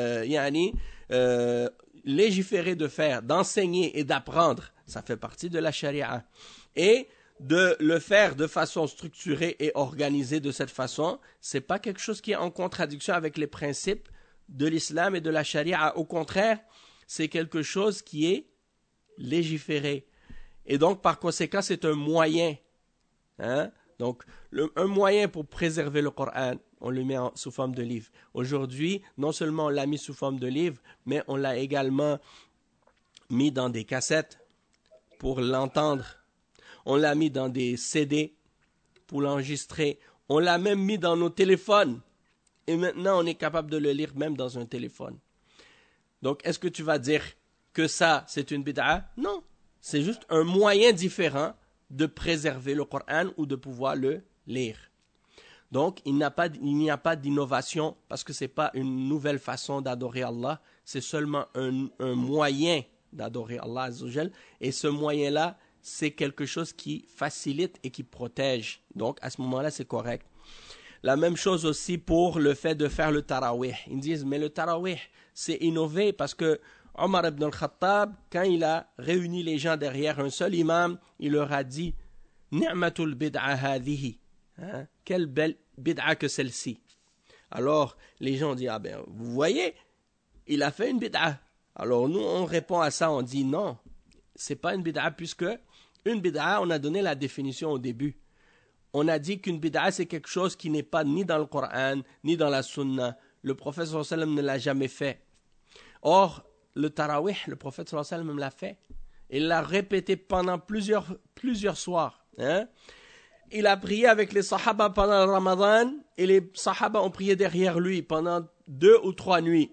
légiféré de faire, d'enseigner et d'apprendre. Ça fait partie de la charia. Et de le faire de façon structurée et organisée de cette façon, c'est pas quelque chose qui est en contradiction avec les principes de l'islam et de la charia. Au contraire, c'est quelque chose qui est légiféré. Et donc, par conséquent, c'est un moyen. Hein? Donc, un moyen pour préserver le Coran, on le met sous forme de livre. Aujourd'hui, non seulement on l'a mis sous forme de livre, mais on l'a également mis dans des cassettes pour l'entendre. On l'a mis dans des CD pour l'enregistrer. On l'a même mis dans nos téléphones. Et maintenant, on est capable de le lire même dans un téléphone. Donc, est-ce que tu vas dire que ça, c'est une bid'a? Non. C'est juste un moyen différent de préserver le Coran ou de pouvoir le lire. Donc, il n'y a pas d'innovation parce que ce n'est pas une nouvelle façon d'adorer Allah. C'est seulement un moyen d'adorer Allah Azzawajal. Et ce moyen-là, c'est quelque chose qui facilite et qui protège. Donc, à ce moment-là, c'est correct. La même chose aussi pour le fait de faire le tarawih. Ils disent, mais le tarawih, c'est innové parce que Omar ibn al-Khattab, quand il a réuni les gens derrière un seul imam, il leur a dit, Ni'matul bid'a hadhihi. Quelle belle bid'a que celle-ci. Alors, les gens disent, ah ben, vous voyez, il a fait une bid'a. Alors, nous, on répond à ça, on dit, non, c'est pas une bid'a puisque une bid'a, on a donné la définition au début. On a dit qu'une bid'a, c'est quelque chose qui n'est pas ni dans le Coran, ni dans la Sunna. Le prophète sallallahu alayhi wa sallam ne l'a jamais fait. Or, le tarawih, le prophète sallallahu alayhi wa sallam l'a fait. Il l'a répété pendant plusieurs soirs. Hein? Il a prié avec les sahaba pendant le Ramadan et les sahaba ont prié derrière lui pendant 2 ou 3 nuits.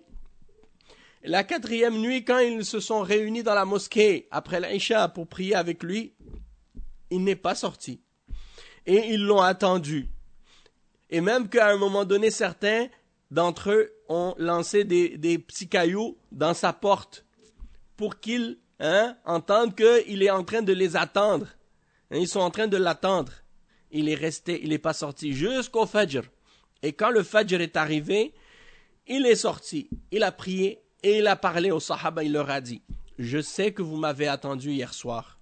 La 4e nuit, quand ils se sont réunis dans la mosquée après l'Isha pour prier avec lui, il n'est pas sorti. Et ils l'ont attendu. Et même qu'à un moment donné, certains d'entre eux ont lancé des petits cailloux dans sa porte pour qu'ils entendent qu'il est en train de les attendre. Ils sont en train de l'attendre. Il est resté, il n'est pas sorti jusqu'au Fajr. Et quand le Fajr est arrivé, il est sorti. Il a prié et il a parlé aux Sahaba. Il leur a dit, je sais que vous m'avez attendu hier soir.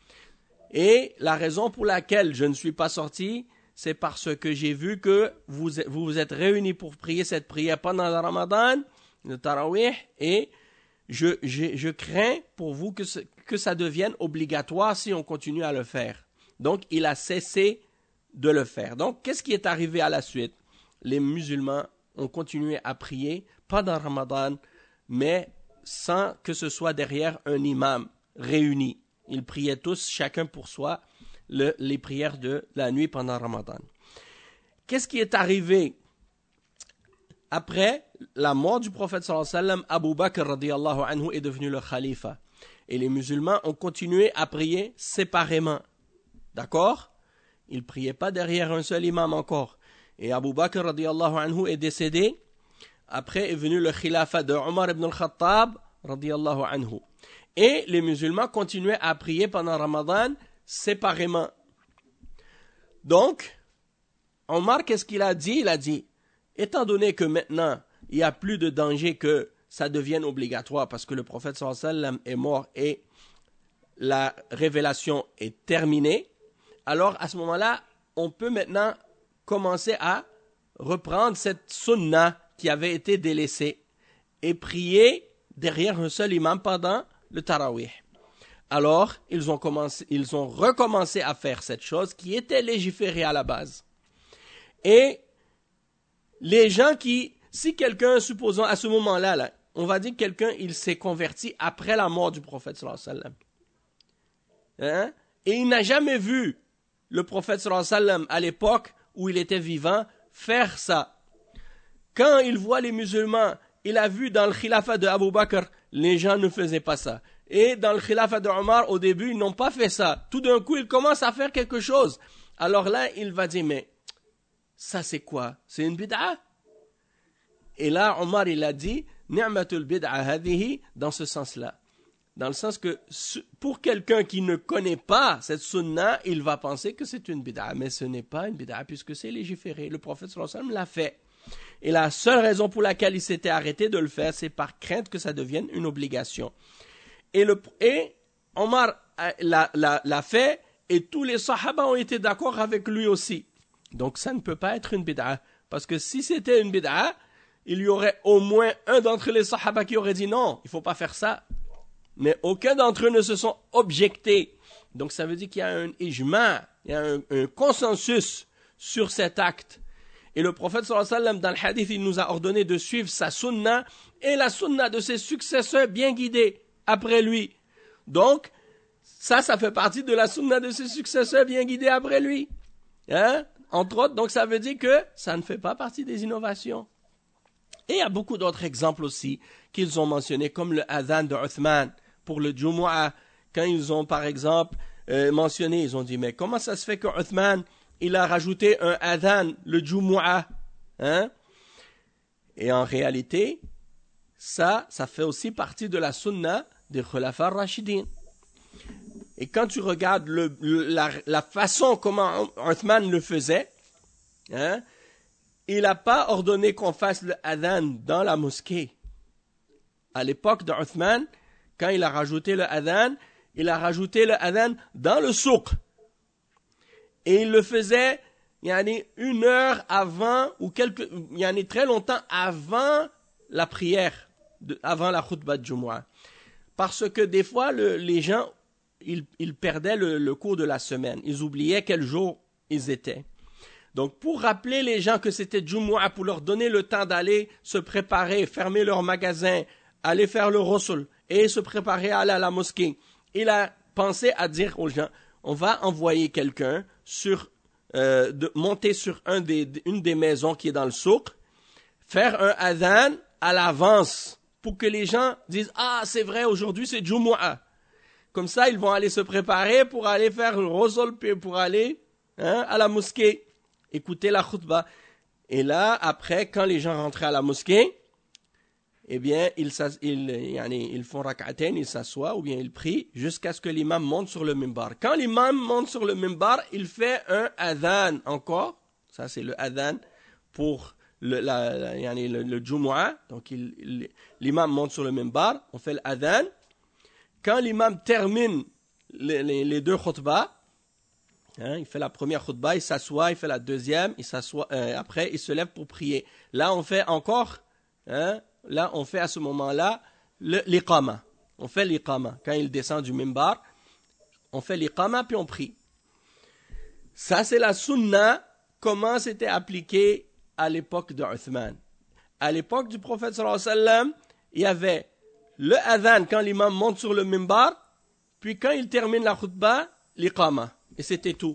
Et la raison pour laquelle je ne suis pas sorti, c'est parce que j'ai vu que vous vous êtes réunis pour prier cette prière pendant le Ramadan, le Tarawih, et je crains pour vous que ça devienne obligatoire si on continue à le faire. Donc, il a cessé de le faire. Donc, qu'est-ce qui est arrivé à la suite? Les musulmans ont continué à prier pendant le Ramadan, mais sans que ce soit derrière un imam réuni. Ils priaient tous, chacun pour soi, les prières de la nuit pendant le Ramadan. Qu'est-ce qui est arrivé après la mort du prophète sallallahu alayhi wa sallam? Abu Bakr radiyallahu anhu est devenu le khalifa. Et les musulmans ont continué à prier séparément. D'accord? Ils ne priaient pas derrière un seul imam encore. Et Abu Bakr radiyallahu anhu est décédé. Après est venu le khilafa de Omar ibn al-Khattab radiyallahu anhu. Et les musulmans continuaient à prier pendant Ramadan séparément. Donc, Omar, qu'est-ce qu'il a dit? Il a dit, étant donné que maintenant, il n'y a plus de danger que ça devienne obligatoire parce que le prophète sallallahu alayhi wa sallam est mort et la révélation est terminée, alors à ce moment-là, on peut maintenant commencer à reprendre cette sunna qui avait été délaissée et prier derrière un seul imam pendant le tarawih. Alors, ils ont recommencé à faire cette chose qui était légiférée à la base. Et les gens si quelqu'un, supposons à ce moment-là, on va dire que quelqu'un, il s'est converti après la mort du prophète sallallahu alayhi wa sallam. Et il n'a jamais vu le prophète sallallahu alayhi wa sallam à l'époque où il était vivant faire ça. Quand il voit les musulmans, il a vu dans le khilafa de Abu Bakr, les gens ne faisaient pas ça. Et dans le khilafa de Omar, au début, ils n'ont pas fait ça. Tout d'un coup, ils commencent à faire quelque chose. Alors là, il va dire, mais ça c'est quoi? C'est une bid'a? Et là, Omar, il a dit, ni'matul bid'a hadhihi, dans ce sens-là. Dans le sens que, pour quelqu'un qui ne connaît pas cette sunna, il va penser que c'est une bid'a. Mais ce n'est pas une bid'a, puisque c'est légiféré. Le prophète sallallahu alayhi wa sallam l'a fait. Et la seule raison pour laquelle il s'était arrêté de le faire, c'est par crainte que ça devienne une obligation. Et Omar l'a fait, et tous les sahaba ont été d'accord avec lui aussi. Donc ça ne peut pas être une bid'a. Parce que si c'était une bid'a, il y aurait au moins un d'entre les sahaba qui aurait dit non, il ne faut pas faire ça. Mais aucun d'entre eux ne se sont objectés. Donc ça veut dire qu'il y a un ijma, il y a un consensus sur cet acte. Et le prophète sallallahu alayhi wa sallam, dans le hadith, il nous a ordonné de suivre sa sunna et la sunna de ses successeurs bien guidés après lui. Donc, ça fait partie de la sunna de ses successeurs bien guidés après lui. Hein? Entre autres, donc ça veut dire que ça ne fait pas partie des innovations. Et il y a beaucoup d'autres exemples aussi qu'ils ont mentionnés, comme le adhan de Uthman pour le Jumu'ah. Quand ils ont, par exemple, mentionné, ils ont dit, mais comment ça se fait que Uthman, il a rajouté un adhan, le Jumu'ah, hein? Et en réalité, ça fait aussi partie de la sunna des Khulafa Rashidin. Et quand tu regardes la façon comment Uthman le faisait, hein, il n'a pas ordonné qu'on fasse le adhan dans la mosquée. À l'époque de Uthman, quand il a rajouté le adhan, il a rajouté le adhan dans le souk. Et il le faisait, une heure avant, ou très longtemps avant la prière, avant la khutbah de Jumu'ah. Parce que des fois, les gens, ils perdaient le cours de la semaine. Ils oubliaient quel jour ils étaient. Donc, pour rappeler les gens que c'était Jumu'ah, pour leur donner le temps d'aller se préparer, fermer leur magasin, aller faire le ghusl et se préparer à aller à la mosquée, il a pensé à dire aux gens, on va envoyer quelqu'un monter sur une des maisons qui est dans le souk, faire un adhan à l'avance pour que les gens disent, ah, c'est vrai, aujourd'hui c'est Jumu'ah. Comme ça, ils vont aller se préparer pour aller faire le ghusl, pour aller à la mosquée, écouter la khutbah. Et là, après, quand les gens rentraient à la mosquée, eh bien, ils font rak'atayn, ils s'assoient ou bien ils prient jusqu'à ce que l'imam monte sur le mimbar. Quand l'imam monte sur le mimbar, il fait un adhan encore. Ça, c'est le adhan pour le Jumu'ah. Donc, l'imam monte sur le mimbar, on fait l'adhan. Quand l'imam termine les deux khutbahs, il fait la première khutbah, il s'assoit, il fait la deuxième, il s'assoit, après il se lève pour prier. Là, on fait encore, là, on fait à ce moment-là l'iqama. On fait l'iqama. Quand il descend du mimbar, on fait l'iqama puis on prie. Ça, c'est la sunna, comment c'était appliqué à l'époque de Uthman. À l'époque du prophète sallallahu alayhi wa sallam, il y avait le adhan quand l'imam monte sur le mimbar, puis quand il termine la khutbah, l'iqama. Et c'était tout.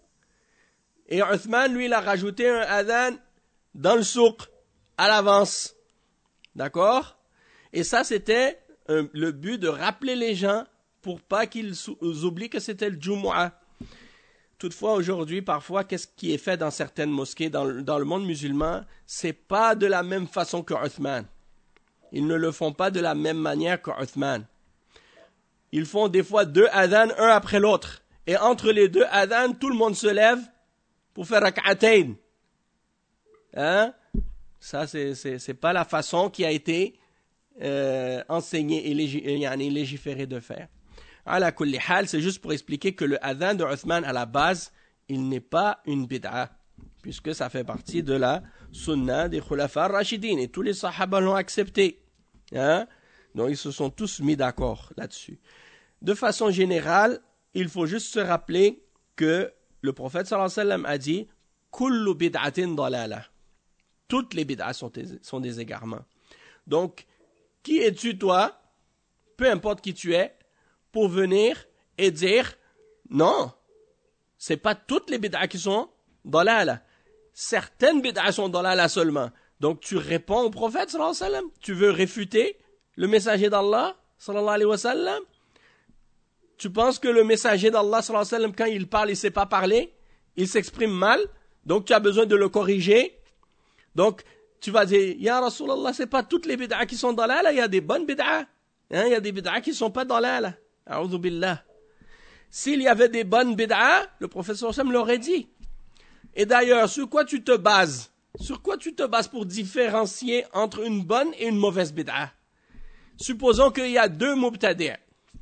Et Uthman, lui, il a rajouté un adhan dans le souk, à l'avance. D'accord? Et ça, c'était le but de rappeler les gens pour pas qu'ils oublient que c'était le Jumu'ah. Toutefois, aujourd'hui, parfois, qu'est-ce qui est fait dans certaines mosquées, dans le monde musulman, c'est pas de la même façon que Uthman. Ils ne le font pas de la même manière que Uthman. Ils font des fois deux adhans, un après l'autre. Et entre les deux adhans, tout le monde se lève pour faire rak'atayn. Ça, c'est pas la façon qui a été enseignée et légiférée de faire. Ala kulli hal, c'est juste pour expliquer que le adhan de Uthman, à la base, il n'est pas une bid'a, puisque ça fait partie de la sunna des khulafa rashidin, et tous les sahaba l'ont accepté. Donc, ils se sont tous mis d'accord là-dessus. De façon générale, il faut juste se rappeler que le prophète sallallahu alayhi wa sallam a dit « Kullu bid'atin dalala ». Toutes les bid'as sont des égarements. Donc, qui es-tu toi, peu importe qui tu es, pour venir et dire « Non, c'est pas toutes les bid'as qui sont dalala. Certaines bid'as sont dalala seulement. » Donc, tu réponds au prophète sallallahu alayhi wa sallam. Tu veux réfuter le messager d'Allah sallallahu alayhi wa sallam. Tu penses que le messager d'Allah sallallahu alayhi wa sallam, quand il parle, il ne sait pas parler, il s'exprime mal, donc tu as besoin de le corriger. Donc, tu vas dire, Ya Rasulallah, c'est pas toutes les bid'as qui sont dalala, il y a des bonnes bid'as. Il y a des bid'as qui ne sont pas dalala. A'udhu billah. S'il y avait des bonnes bid'as, le prophète sallallahu alayhi wa sallam l'aurait dit. Et d'ailleurs, sur quoi tu te bases? Sur quoi tu te bases pour différencier entre une bonne et une mauvaise bid'a? Supposons qu'il y a deux mubtadi'.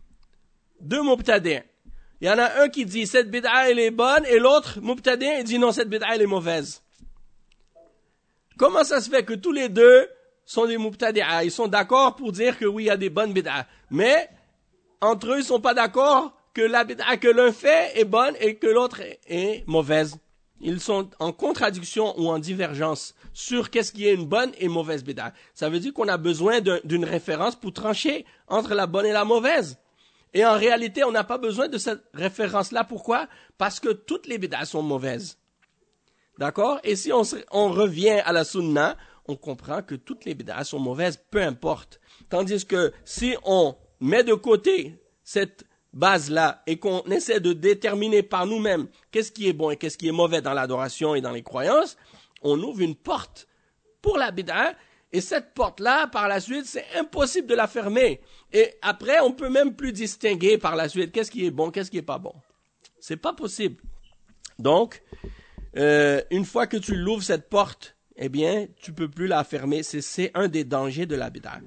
Il y en a un qui dit cette bid'a elle est bonne et l'autre mubtadi' il dit non, cette bid'a elle est mauvaise. Comment ça se fait que tous les deux sont des mubtadi'a? Ils sont d'accord pour dire que oui, il y a des bonnes bid'a, mais entre eux ils sont pas d'accord que la bid'a que l'un fait est bonne et que l'autre est mauvaise. Ils sont en contradiction ou en divergence sur qu'est-ce qui est une bonne et mauvaise bid'a. Ça veut dire qu'on a besoin d'une référence pour trancher entre la bonne et la mauvaise. Et en réalité, on n'a pas besoin de cette référence-là. Pourquoi? Parce que toutes les bid'as sont mauvaises. D'accord? Et si on revient à la sunna, on comprend que toutes les bid'as sont mauvaises, peu importe. Tandis que si on met de côté cette base-là et qu'on essaie de déterminer par nous-mêmes qu'est-ce qui est bon et qu'est-ce qui est mauvais dans l'adoration et dans les croyances, on ouvre une porte pour la bid'a. Et cette porte-là, par la suite, c'est impossible de la fermer. Et après, on peut même plus distinguer par la suite qu'est-ce qui est bon, qu'est-ce qui est pas bon. C'est pas possible. Donc, une fois que tu l'ouvres cette porte, eh bien, tu peux plus la fermer. C'est un des dangers de la bid'a.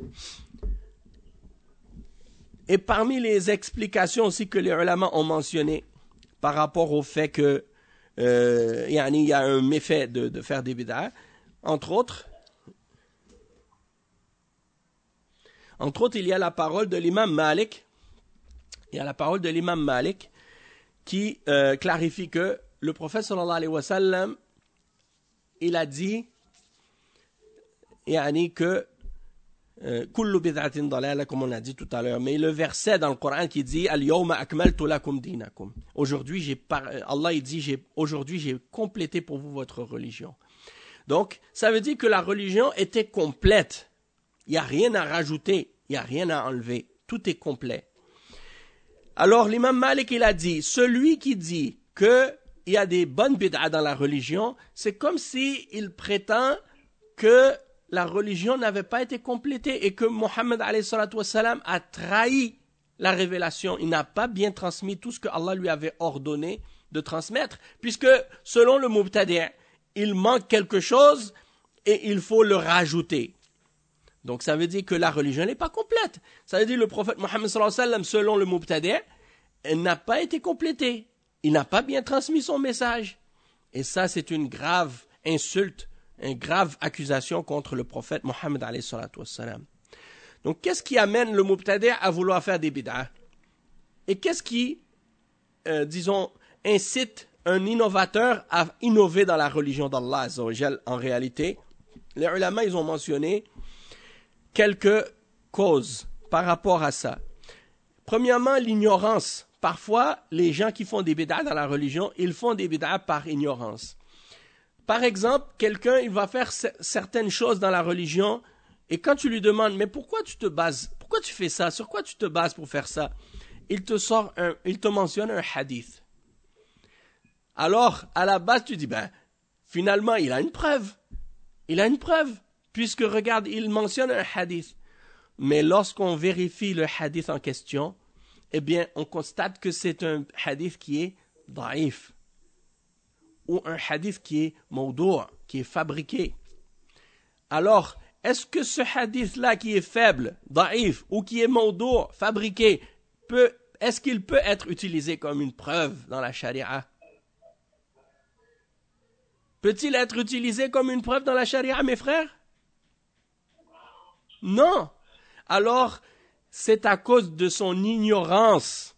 Et parmi les explications aussi que les ulama ont mentionnées par rapport au fait que il y a un méfait de faire des bid'a, entre autres, il y a la parole de l'imam Malik. Il y a la parole de l'imam Malik qui clarifie que le prophète sallallahu alayhi wa sallam, il a dit que kullu bid'atin dalala, comme on a dit tout à l'heure, mais le verset dans le Coran qui dit al-yawma akmaltu lakum dinakum. Aujourd'hui, Allah il dit aujourd'hui j'ai complété pour vous votre religion. Donc, ça veut dire que la religion était complète. Il n'y a rien à rajouter, il n'y a rien à enlever. Tout est complet. Alors, l'imam Malik, il a dit, celui qui dit qu'il y a des bonnes bid'a dans la religion, c'est comme s'il prétend que la religion n'avait pas été complétée et que Mohammed a trahi la révélation. Il n'a pas bien transmis tout ce que Allah lui avait ordonné de transmettre, puisque selon le Mubtadi', il manque quelque chose et il faut le rajouter. Donc ça veut dire que la religion n'est pas complète. Ça veut dire que le prophète Mohammed sallallahu alayhi wa sallam, selon le Mubtadi', n'a pas été complété. Il n'a pas bien transmis son message. Et ça, c'est une grave insulte, une grave accusation contre le prophète Mohammed alayhi salatu wassalam. Donc qu'est-ce qui amène le Mubtadi' à vouloir faire des bid'ah? Et qu'est-ce qui, incite un innovateur à innover dans la religion d'Allah azza wa jal en réalité? Les ulama, ils ont mentionné quelques causes par rapport à ça. Premièrement, l'ignorance. Parfois, les gens qui font des bid'ah dans la religion, ils font des bid'ah par ignorance. Par exemple, quelqu'un, il va faire certaines choses dans la religion, et quand tu lui demandes, mais pourquoi tu fais ça, sur quoi tu te bases pour faire ça? Il te mentionne un hadith. Alors, à la base, tu dis, finalement, il a une preuve. Puisque, regarde, il mentionne un hadith. Mais lorsqu'on vérifie le hadith en question, eh bien, on constate que c'est un hadith qui est da'if. Ou un hadith qui est mawdou', qui est fabriqué. Alors, est-ce que ce hadith-là qui est faible, da'if, ou qui est mawdou', fabriqué, est-ce qu'il peut être utilisé comme une preuve dans la charia? Peut-il être utilisé comme une preuve dans la charia, mes frères? Non. Alors, c'est à cause de son ignorance.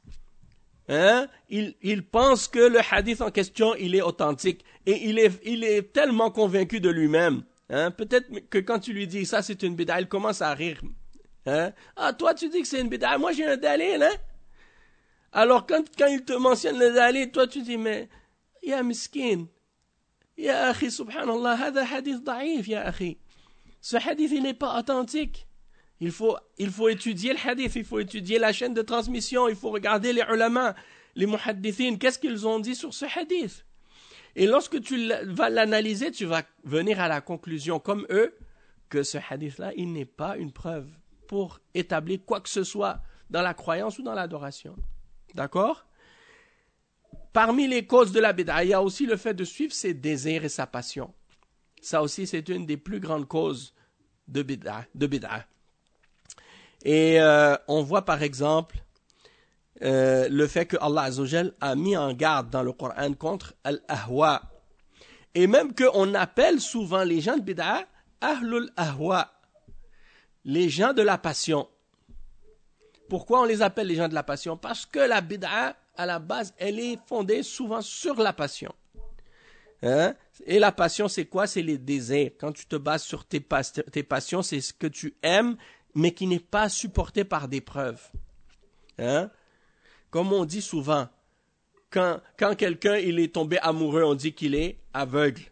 Il pense que le hadith en question, il est authentique. Et il est tellement convaincu de lui-même. Peut-être que quand tu lui dis ça, c'est une bid'a, il commence à rire. Ah, toi, tu dis que c'est une bid'a, moi j'ai un dalil. Alors, quand il te mentionne le dalil, toi tu dis, mais, ya miskin, ya akhi, subhanallah, hada hadith da'if, ya akhi. Ce hadith, il n'est pas authentique. Il faut étudier le hadith, il faut étudier la chaîne de transmission, il faut regarder les ulama, les muhaddithin, qu'est-ce qu'ils ont dit sur ce hadith. Et lorsque tu vas l'analyser, tu vas venir à la conclusion, comme eux, que ce hadith-là, il n'est pas une preuve pour établir quoi que ce soit dans la croyance ou dans l'adoration. D'accord? Parmi les causes de la bid'a, il y a aussi le fait de suivre ses désirs et sa passion. Ça aussi, c'est une des plus grandes causes de bid'a. Et on voit par exemple le fait que Allah Azza wa Jal a mis en garde dans le Coran contre al-ahwa. Et même qu'on appelle souvent les gens de bid'a ahlul ahwa, les gens de la passion. Pourquoi on les appelle les gens de la passion? Parce que la bid'a à la base, elle est fondée souvent sur la passion. Hein? Et la passion, c'est quoi? C'est les désirs. Quand tu te bases sur tes passions, c'est ce que tu aimes, mais qui n'est pas supporté par des preuves. Hein? Comme on dit souvent, quand quelqu'un il est tombé amoureux, on dit qu'il est aveugle.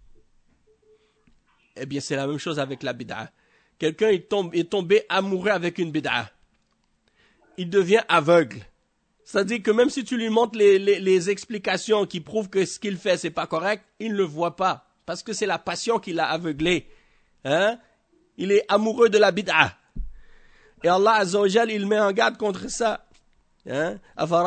Eh bien, c'est la même chose avec la bid'a. Quelqu'un est tombé amoureux avec une bid'a. Il devient aveugle. C'est-à-dire que même si tu lui montres les explications qui prouvent que ce qu'il fait, c'est pas correct, il ne le voit pas. Parce que c'est la passion qui l'a aveuglé. Hein? Il est amoureux de la bid'a. Et Allah Azza wa Jal, il met en garde contre ça. Hein?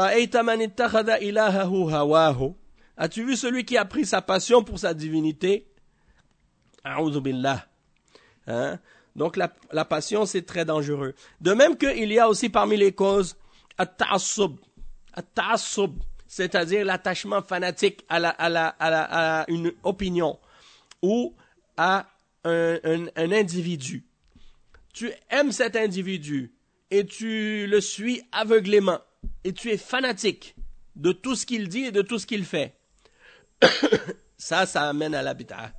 As-tu vu celui qui a pris sa passion pour sa divinité? A'udhu billah. Hein? Donc la passion, c'est très dangereux. De même qu'il y a aussi parmi les causes at-ta'assub, c'est-à-dire l'attachement fanatique à une opinion ou à un individu. Tu aimes cet individu et tu le suis aveuglément et tu es fanatique de tout ce qu'il dit et de tout ce qu'il fait. Ça amène à la bid'a.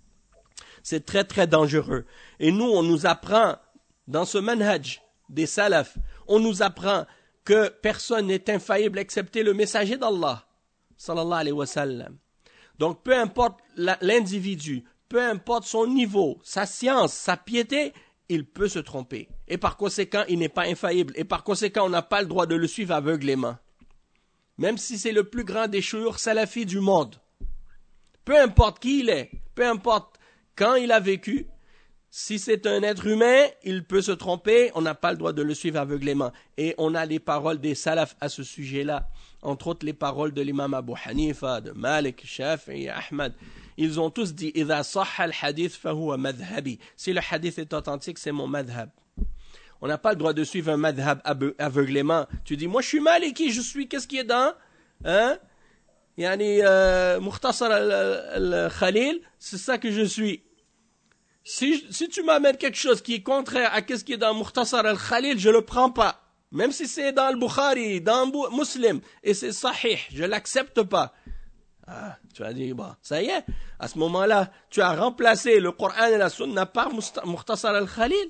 C'est très très dangereux. Et nous, on nous apprend, dans ce manhaj des salafs, on nous apprend que personne n'est infaillible excepté le messager d'Allah, sallallahu alayhi wa sallam. Donc peu importe l'individu, peu importe son niveau, sa science, sa piété, il peut se tromper. Et par conséquent, il n'est pas infaillible. Et par conséquent, on n'a pas le droit de le suivre aveuglément. Même si c'est le plus grand des chouïrs salafis du monde. Peu importe qui il est, peu importe quand il a vécu, si c'est un être humain, il peut se tromper, on n'a pas le droit de le suivre aveuglément. Et on a les paroles des salafs à ce sujet-là. Entre autres, les paroles de l'imam Abu Hanifa, de Malik, Shafi'i, Ahmad. Ils ont tous dit « Idha sahha al-hadith fahuwa madhhabi » Si le hadith est authentique, c'est mon madhhab. On n'a pas le droit de suivre un madhhab aveuglément. Tu dis « Moi, je suis maliki, je suis... Qu'est-ce qui est dans hein? Yani, Mukhtasar al-Khalil, c'est ça que je suis. » Si tu m'amènes quelque chose qui est contraire à ce qui est dans Mukhtasar al-Khalil, je le prends pas. Même si c'est dans le Bukhari, dans Muslim, et c'est sahih, je l'accepte pas. Ah, tu as dit, bon, ça y est, à ce moment-là, tu as remplacé le Coran et la Sunna par Mukhtasar al-Khalil.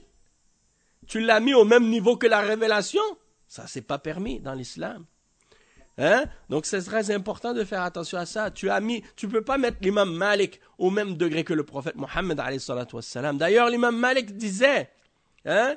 Tu l'as mis au même niveau que la révélation. Ça, c'est pas permis dans l'islam. Hein? Donc c'est très important de faire attention à ça. Tu peux pas mettre l'imam Malik au même degré que le prophète Mohammed alayhi salatu wassalam. D'ailleurs, l'imam Malik disait, hein,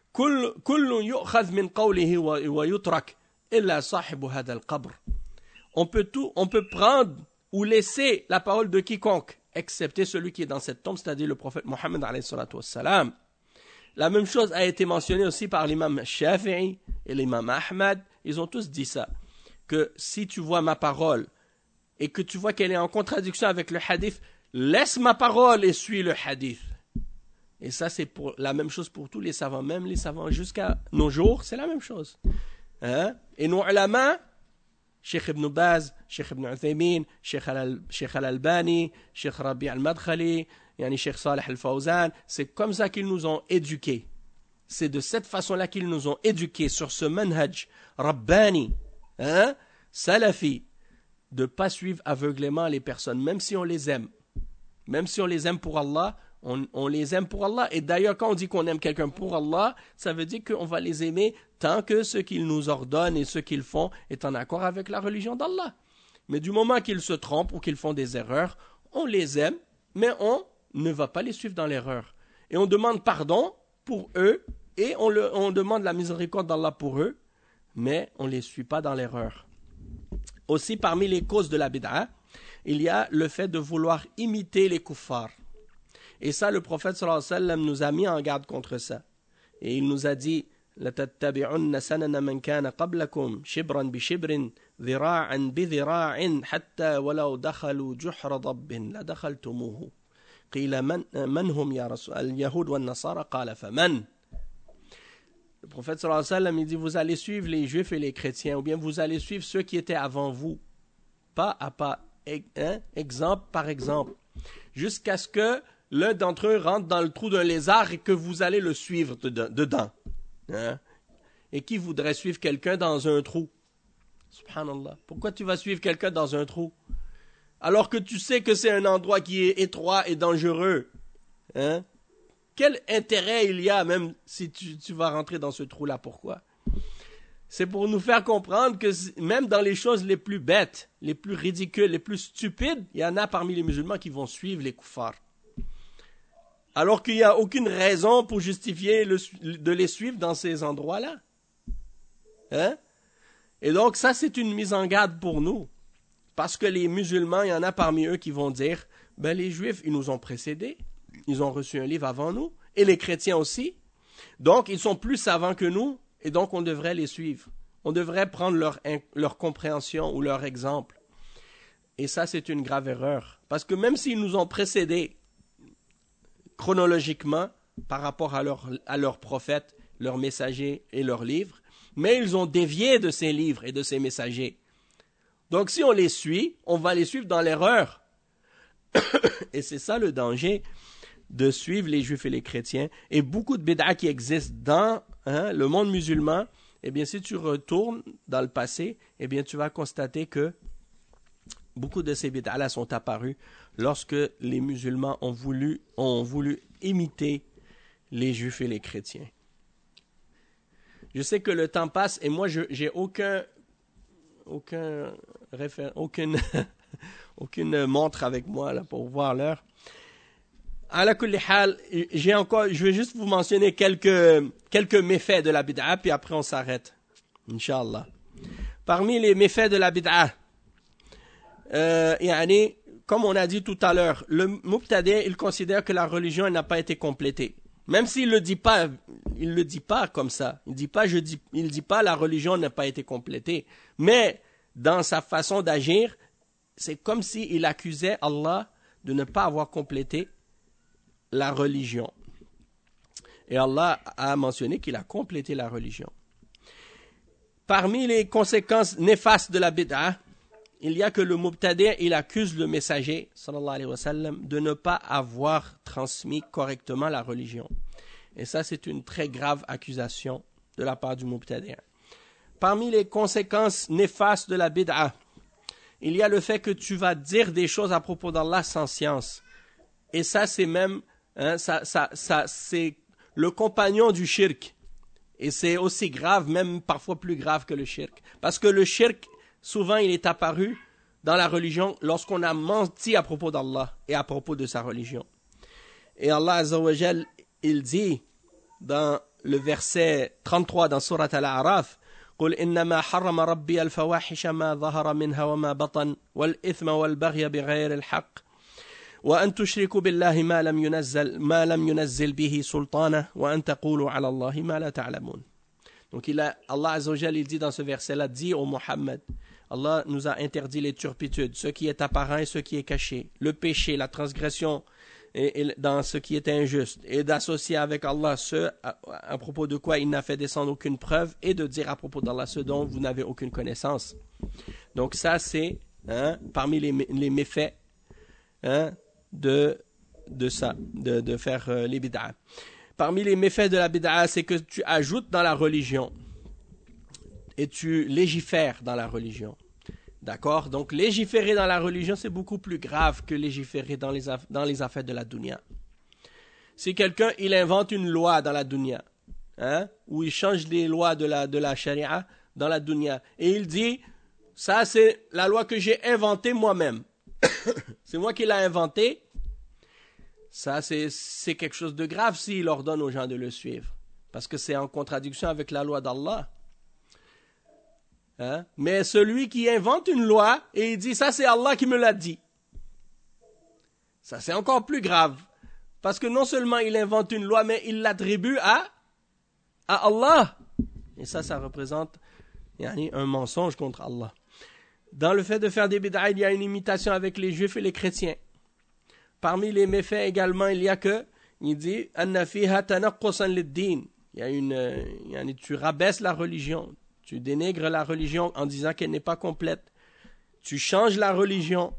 kullu yu'khadh min qawlihi wa yutrak illa sahibu hadha al-qabr. On peut prendre ou laisser la parole de quiconque, excepté celui qui est dans cette tombe, c'est-à-dire le prophète Mohammed alayhi salatu wassalam. La même chose a été mentionnée aussi par l'imam Shafi'i et l'imam Ahmad. Ils ont tous dit ça. Que si tu vois ma parole et que tu vois qu'elle est en contradiction avec le hadith, laisse ma parole et suis le hadith. Et ça, c'est pour la même chose pour tous les savants, même les savants jusqu'à nos jours, c'est la même chose. Hein? Et nos ulama, Cheikh Ibn Baz, Cheikh Ibn Uthaymin, Cheikh Al-Albani, Cheikh Rabi' Al-Madkhali, Cheikh Salih Al-Fawzan, c'est comme ça qu'ils nous ont éduqués. C'est de cette façon-là qu'ils nous ont éduqués sur ce manhaj Rabbani, hein, salafi, de ne pas suivre aveuglément les personnes, même si on les aime. Même si on les aime pour Allah, on les aime pour Allah. Et d'ailleurs, quand on dit qu'on aime quelqu'un pour Allah, ça veut dire qu'on va les aimer tant que ce qu'ils nous ordonnent et ce qu'ils font est en accord avec la religion d'Allah. Mais du moment qu'ils se trompent ou qu'ils font des erreurs, on les aime, mais on ne va pas les suivre dans l'erreur. Et on demande pardon pour eux, et on demande la miséricorde d'Allah pour eux, mais on ne les suit pas dans l'erreur. Aussi, parmi les causes de la bid'a, il y a le fait de vouloir imiter les kuffars. Et ça, le prophète sallallahu alayhi wa sallam nous a mis en garde contre ça. Et il nous a dit لَتَتَّبِعُنَّ سَنَنَ مَنْ كَانَ قَبْلَكُمْ شِبْرًا بِشِبْرٍ ذِرَاعًا بِذِرَاعٍ حَتَّى وَلَوْ دَخَلُوا جُحْرَ ضَبٍّ لَدَخَلْتُمُوهُ قِيلَ مَنْ هُمْ يَا رَسُولَ الْيَهُودُ وَالنَّصَارَى قَالَ فَمَنْ. Le prophète sallallahu alayhi wa sallam, il dit, vous allez suivre les juifs et les chrétiens, ou bien vous allez suivre ceux qui étaient avant vous, pas à pas, hein, exemple par exemple, jusqu'à ce que l'un d'entre eux rentre dans le trou d'un lézard et que vous allez le suivre dedans. Hein? Et qui voudrait suivre quelqu'un dans un trou? Subhanallah. Pourquoi tu vas suivre quelqu'un dans un trou? Alors que tu sais que c'est un endroit qui est étroit et dangereux. Hein? Quel intérêt il y a même si tu vas rentrer dans ce trou-là? Pourquoi? C'est pour nous faire comprendre que même dans les choses les plus bêtes, les plus ridicules, les plus stupides, il y en a parmi les musulmans qui vont suivre les koufars. Alors qu'il n'y a aucune raison pour justifier de les suivre dans ces endroits-là. Hein? Et donc ça, c'est une mise en garde pour nous. Parce que les musulmans, il y en a parmi eux qui vont dire, ben les juifs, ils nous ont précédés. Ils ont reçu un livre avant nous. Et les chrétiens aussi. Donc, ils sont plus savants que nous. Et donc, on devrait les suivre. On devrait prendre leur compréhension ou leur exemple. Et ça, c'est une grave erreur. Parce que même s'ils nous ont précédés chronologiquement par rapport à leurs prophètes, leurs messagers et leurs livres, mais ils ont dévié de ces livres et de ces messagers. Donc, si on les suit, on va les suivre dans l'erreur. Et c'est ça le danger de suivre les juifs et les chrétiens. Et beaucoup de bid'a qui existent dans le monde musulman, eh bien, si tu retournes dans le passé, eh bien, tu vas constater que beaucoup de ces bid'a-là sont apparus lorsque les musulmans ont voulu imiter les juifs et les chrétiens. Je sais que le temps passe et moi, j'ai aucune montre avec moi là, pour voir l'heure. Ala kulli hal, je vais juste vous mentionner quelques méfaits de la bid'a, puis après on s'arrête. Inch'Allah. Parmi les méfaits de la bid'a, comme on a dit tout à l'heure, le mubtadi', il considère que la religion n'a pas été complétée. Même s'il le dit pas comme ça. Il dit pas la religion n'a pas été complétée. Mais dans sa façon d'agir, c'est comme s'il accusait Allah de ne pas avoir complété la religion. Et Allah a mentionné qu'il a complété la religion. Parmi les conséquences néfastes de la bid'a, il y a que le mubtadi', il accuse le messager, sallallahu alayhi wa sallam, de ne pas avoir transmis correctement la religion. Et ça, c'est une très grave accusation de la part du mubtadi'. Parmi les conséquences néfastes de la bid'a, il y a le fait que tu vas dire des choses à propos d'Allah sans science. Et ça, c'est même, c'est le compagnon du shirk. Et c'est aussi grave, même parfois plus grave que le shirk. Parce que le shirk, souvent, il est apparu dans la religion lorsqu'on a menti à propos d'Allah et à propos de sa religion. Et Allah Azza wa Jal, il dit dans le verset 33 dans Surat Al-A'raf, قل إنما حرم ربي الفواحش ما ظهر منها وما بطن والإثم والبغي بغير الحق وأن تشركوا بالله ما لم ينزل به سلطانه وأن تقولوا على الله ما لا تعلمون. Donc Allah Azza wa Jal, il dit dans ce verset-là, dit au Muhammad, Allah nous a interdit les turpitudes, ce qui est apparent et ce qui est caché, le péché, la transgression et dans ce qui est injuste, et d'associer avec Allah ce à propos de quoi il n'a fait descendre aucune preuve, et de dire à propos d'Allah ce dont vous n'avez aucune connaissance. Donc ça, c'est parmi les méfaits de ça, de faire les bid'a. Parmi les méfaits de la bid'a, c'est que tu ajoutes dans la religion et tu légifères dans la religion. D'accord? Donc, légiférer dans la religion, c'est beaucoup plus grave que légiférer dans les affaires de la dunya. Si quelqu'un, il invente une loi dans la dunya, ou il change les lois de la sharia dans la dunya, et il dit, ça c'est la loi que j'ai inventée moi-même. C'est moi qui l'ai inventée. Ça, c'est quelque chose de grave s'il ordonne aux gens de le suivre. Parce que c'est en contradiction avec la loi d'Allah. Mais celui qui invente une loi et il dit ça c'est Allah qui me l'a dit, ça c'est encore plus grave parce que non seulement il invente une loi mais il l'attribue à Allah, et ça représente un mensonge contre Allah. Dans le fait de faire des bid'a, il y a une imitation avec les juifs et les chrétiens. Parmi les méfaits également, il y a que il dit anna fiha tanaqqusan lid-din, tu rabaisses la religion. Tu dénigres la religion en disant qu'elle n'est pas complète. Tu changes la religion.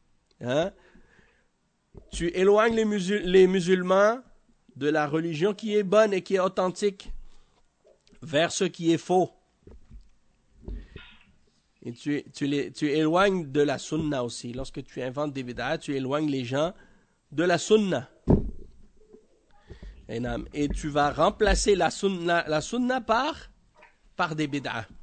Tu éloignes les musulmans de la religion qui est bonne et qui est authentique vers ce qui est faux. Et tu éloignes de la sunna aussi. Lorsque tu inventes des bid'a, tu éloignes les gens de la sunna. Et tu vas remplacer la sunna par des bid'a.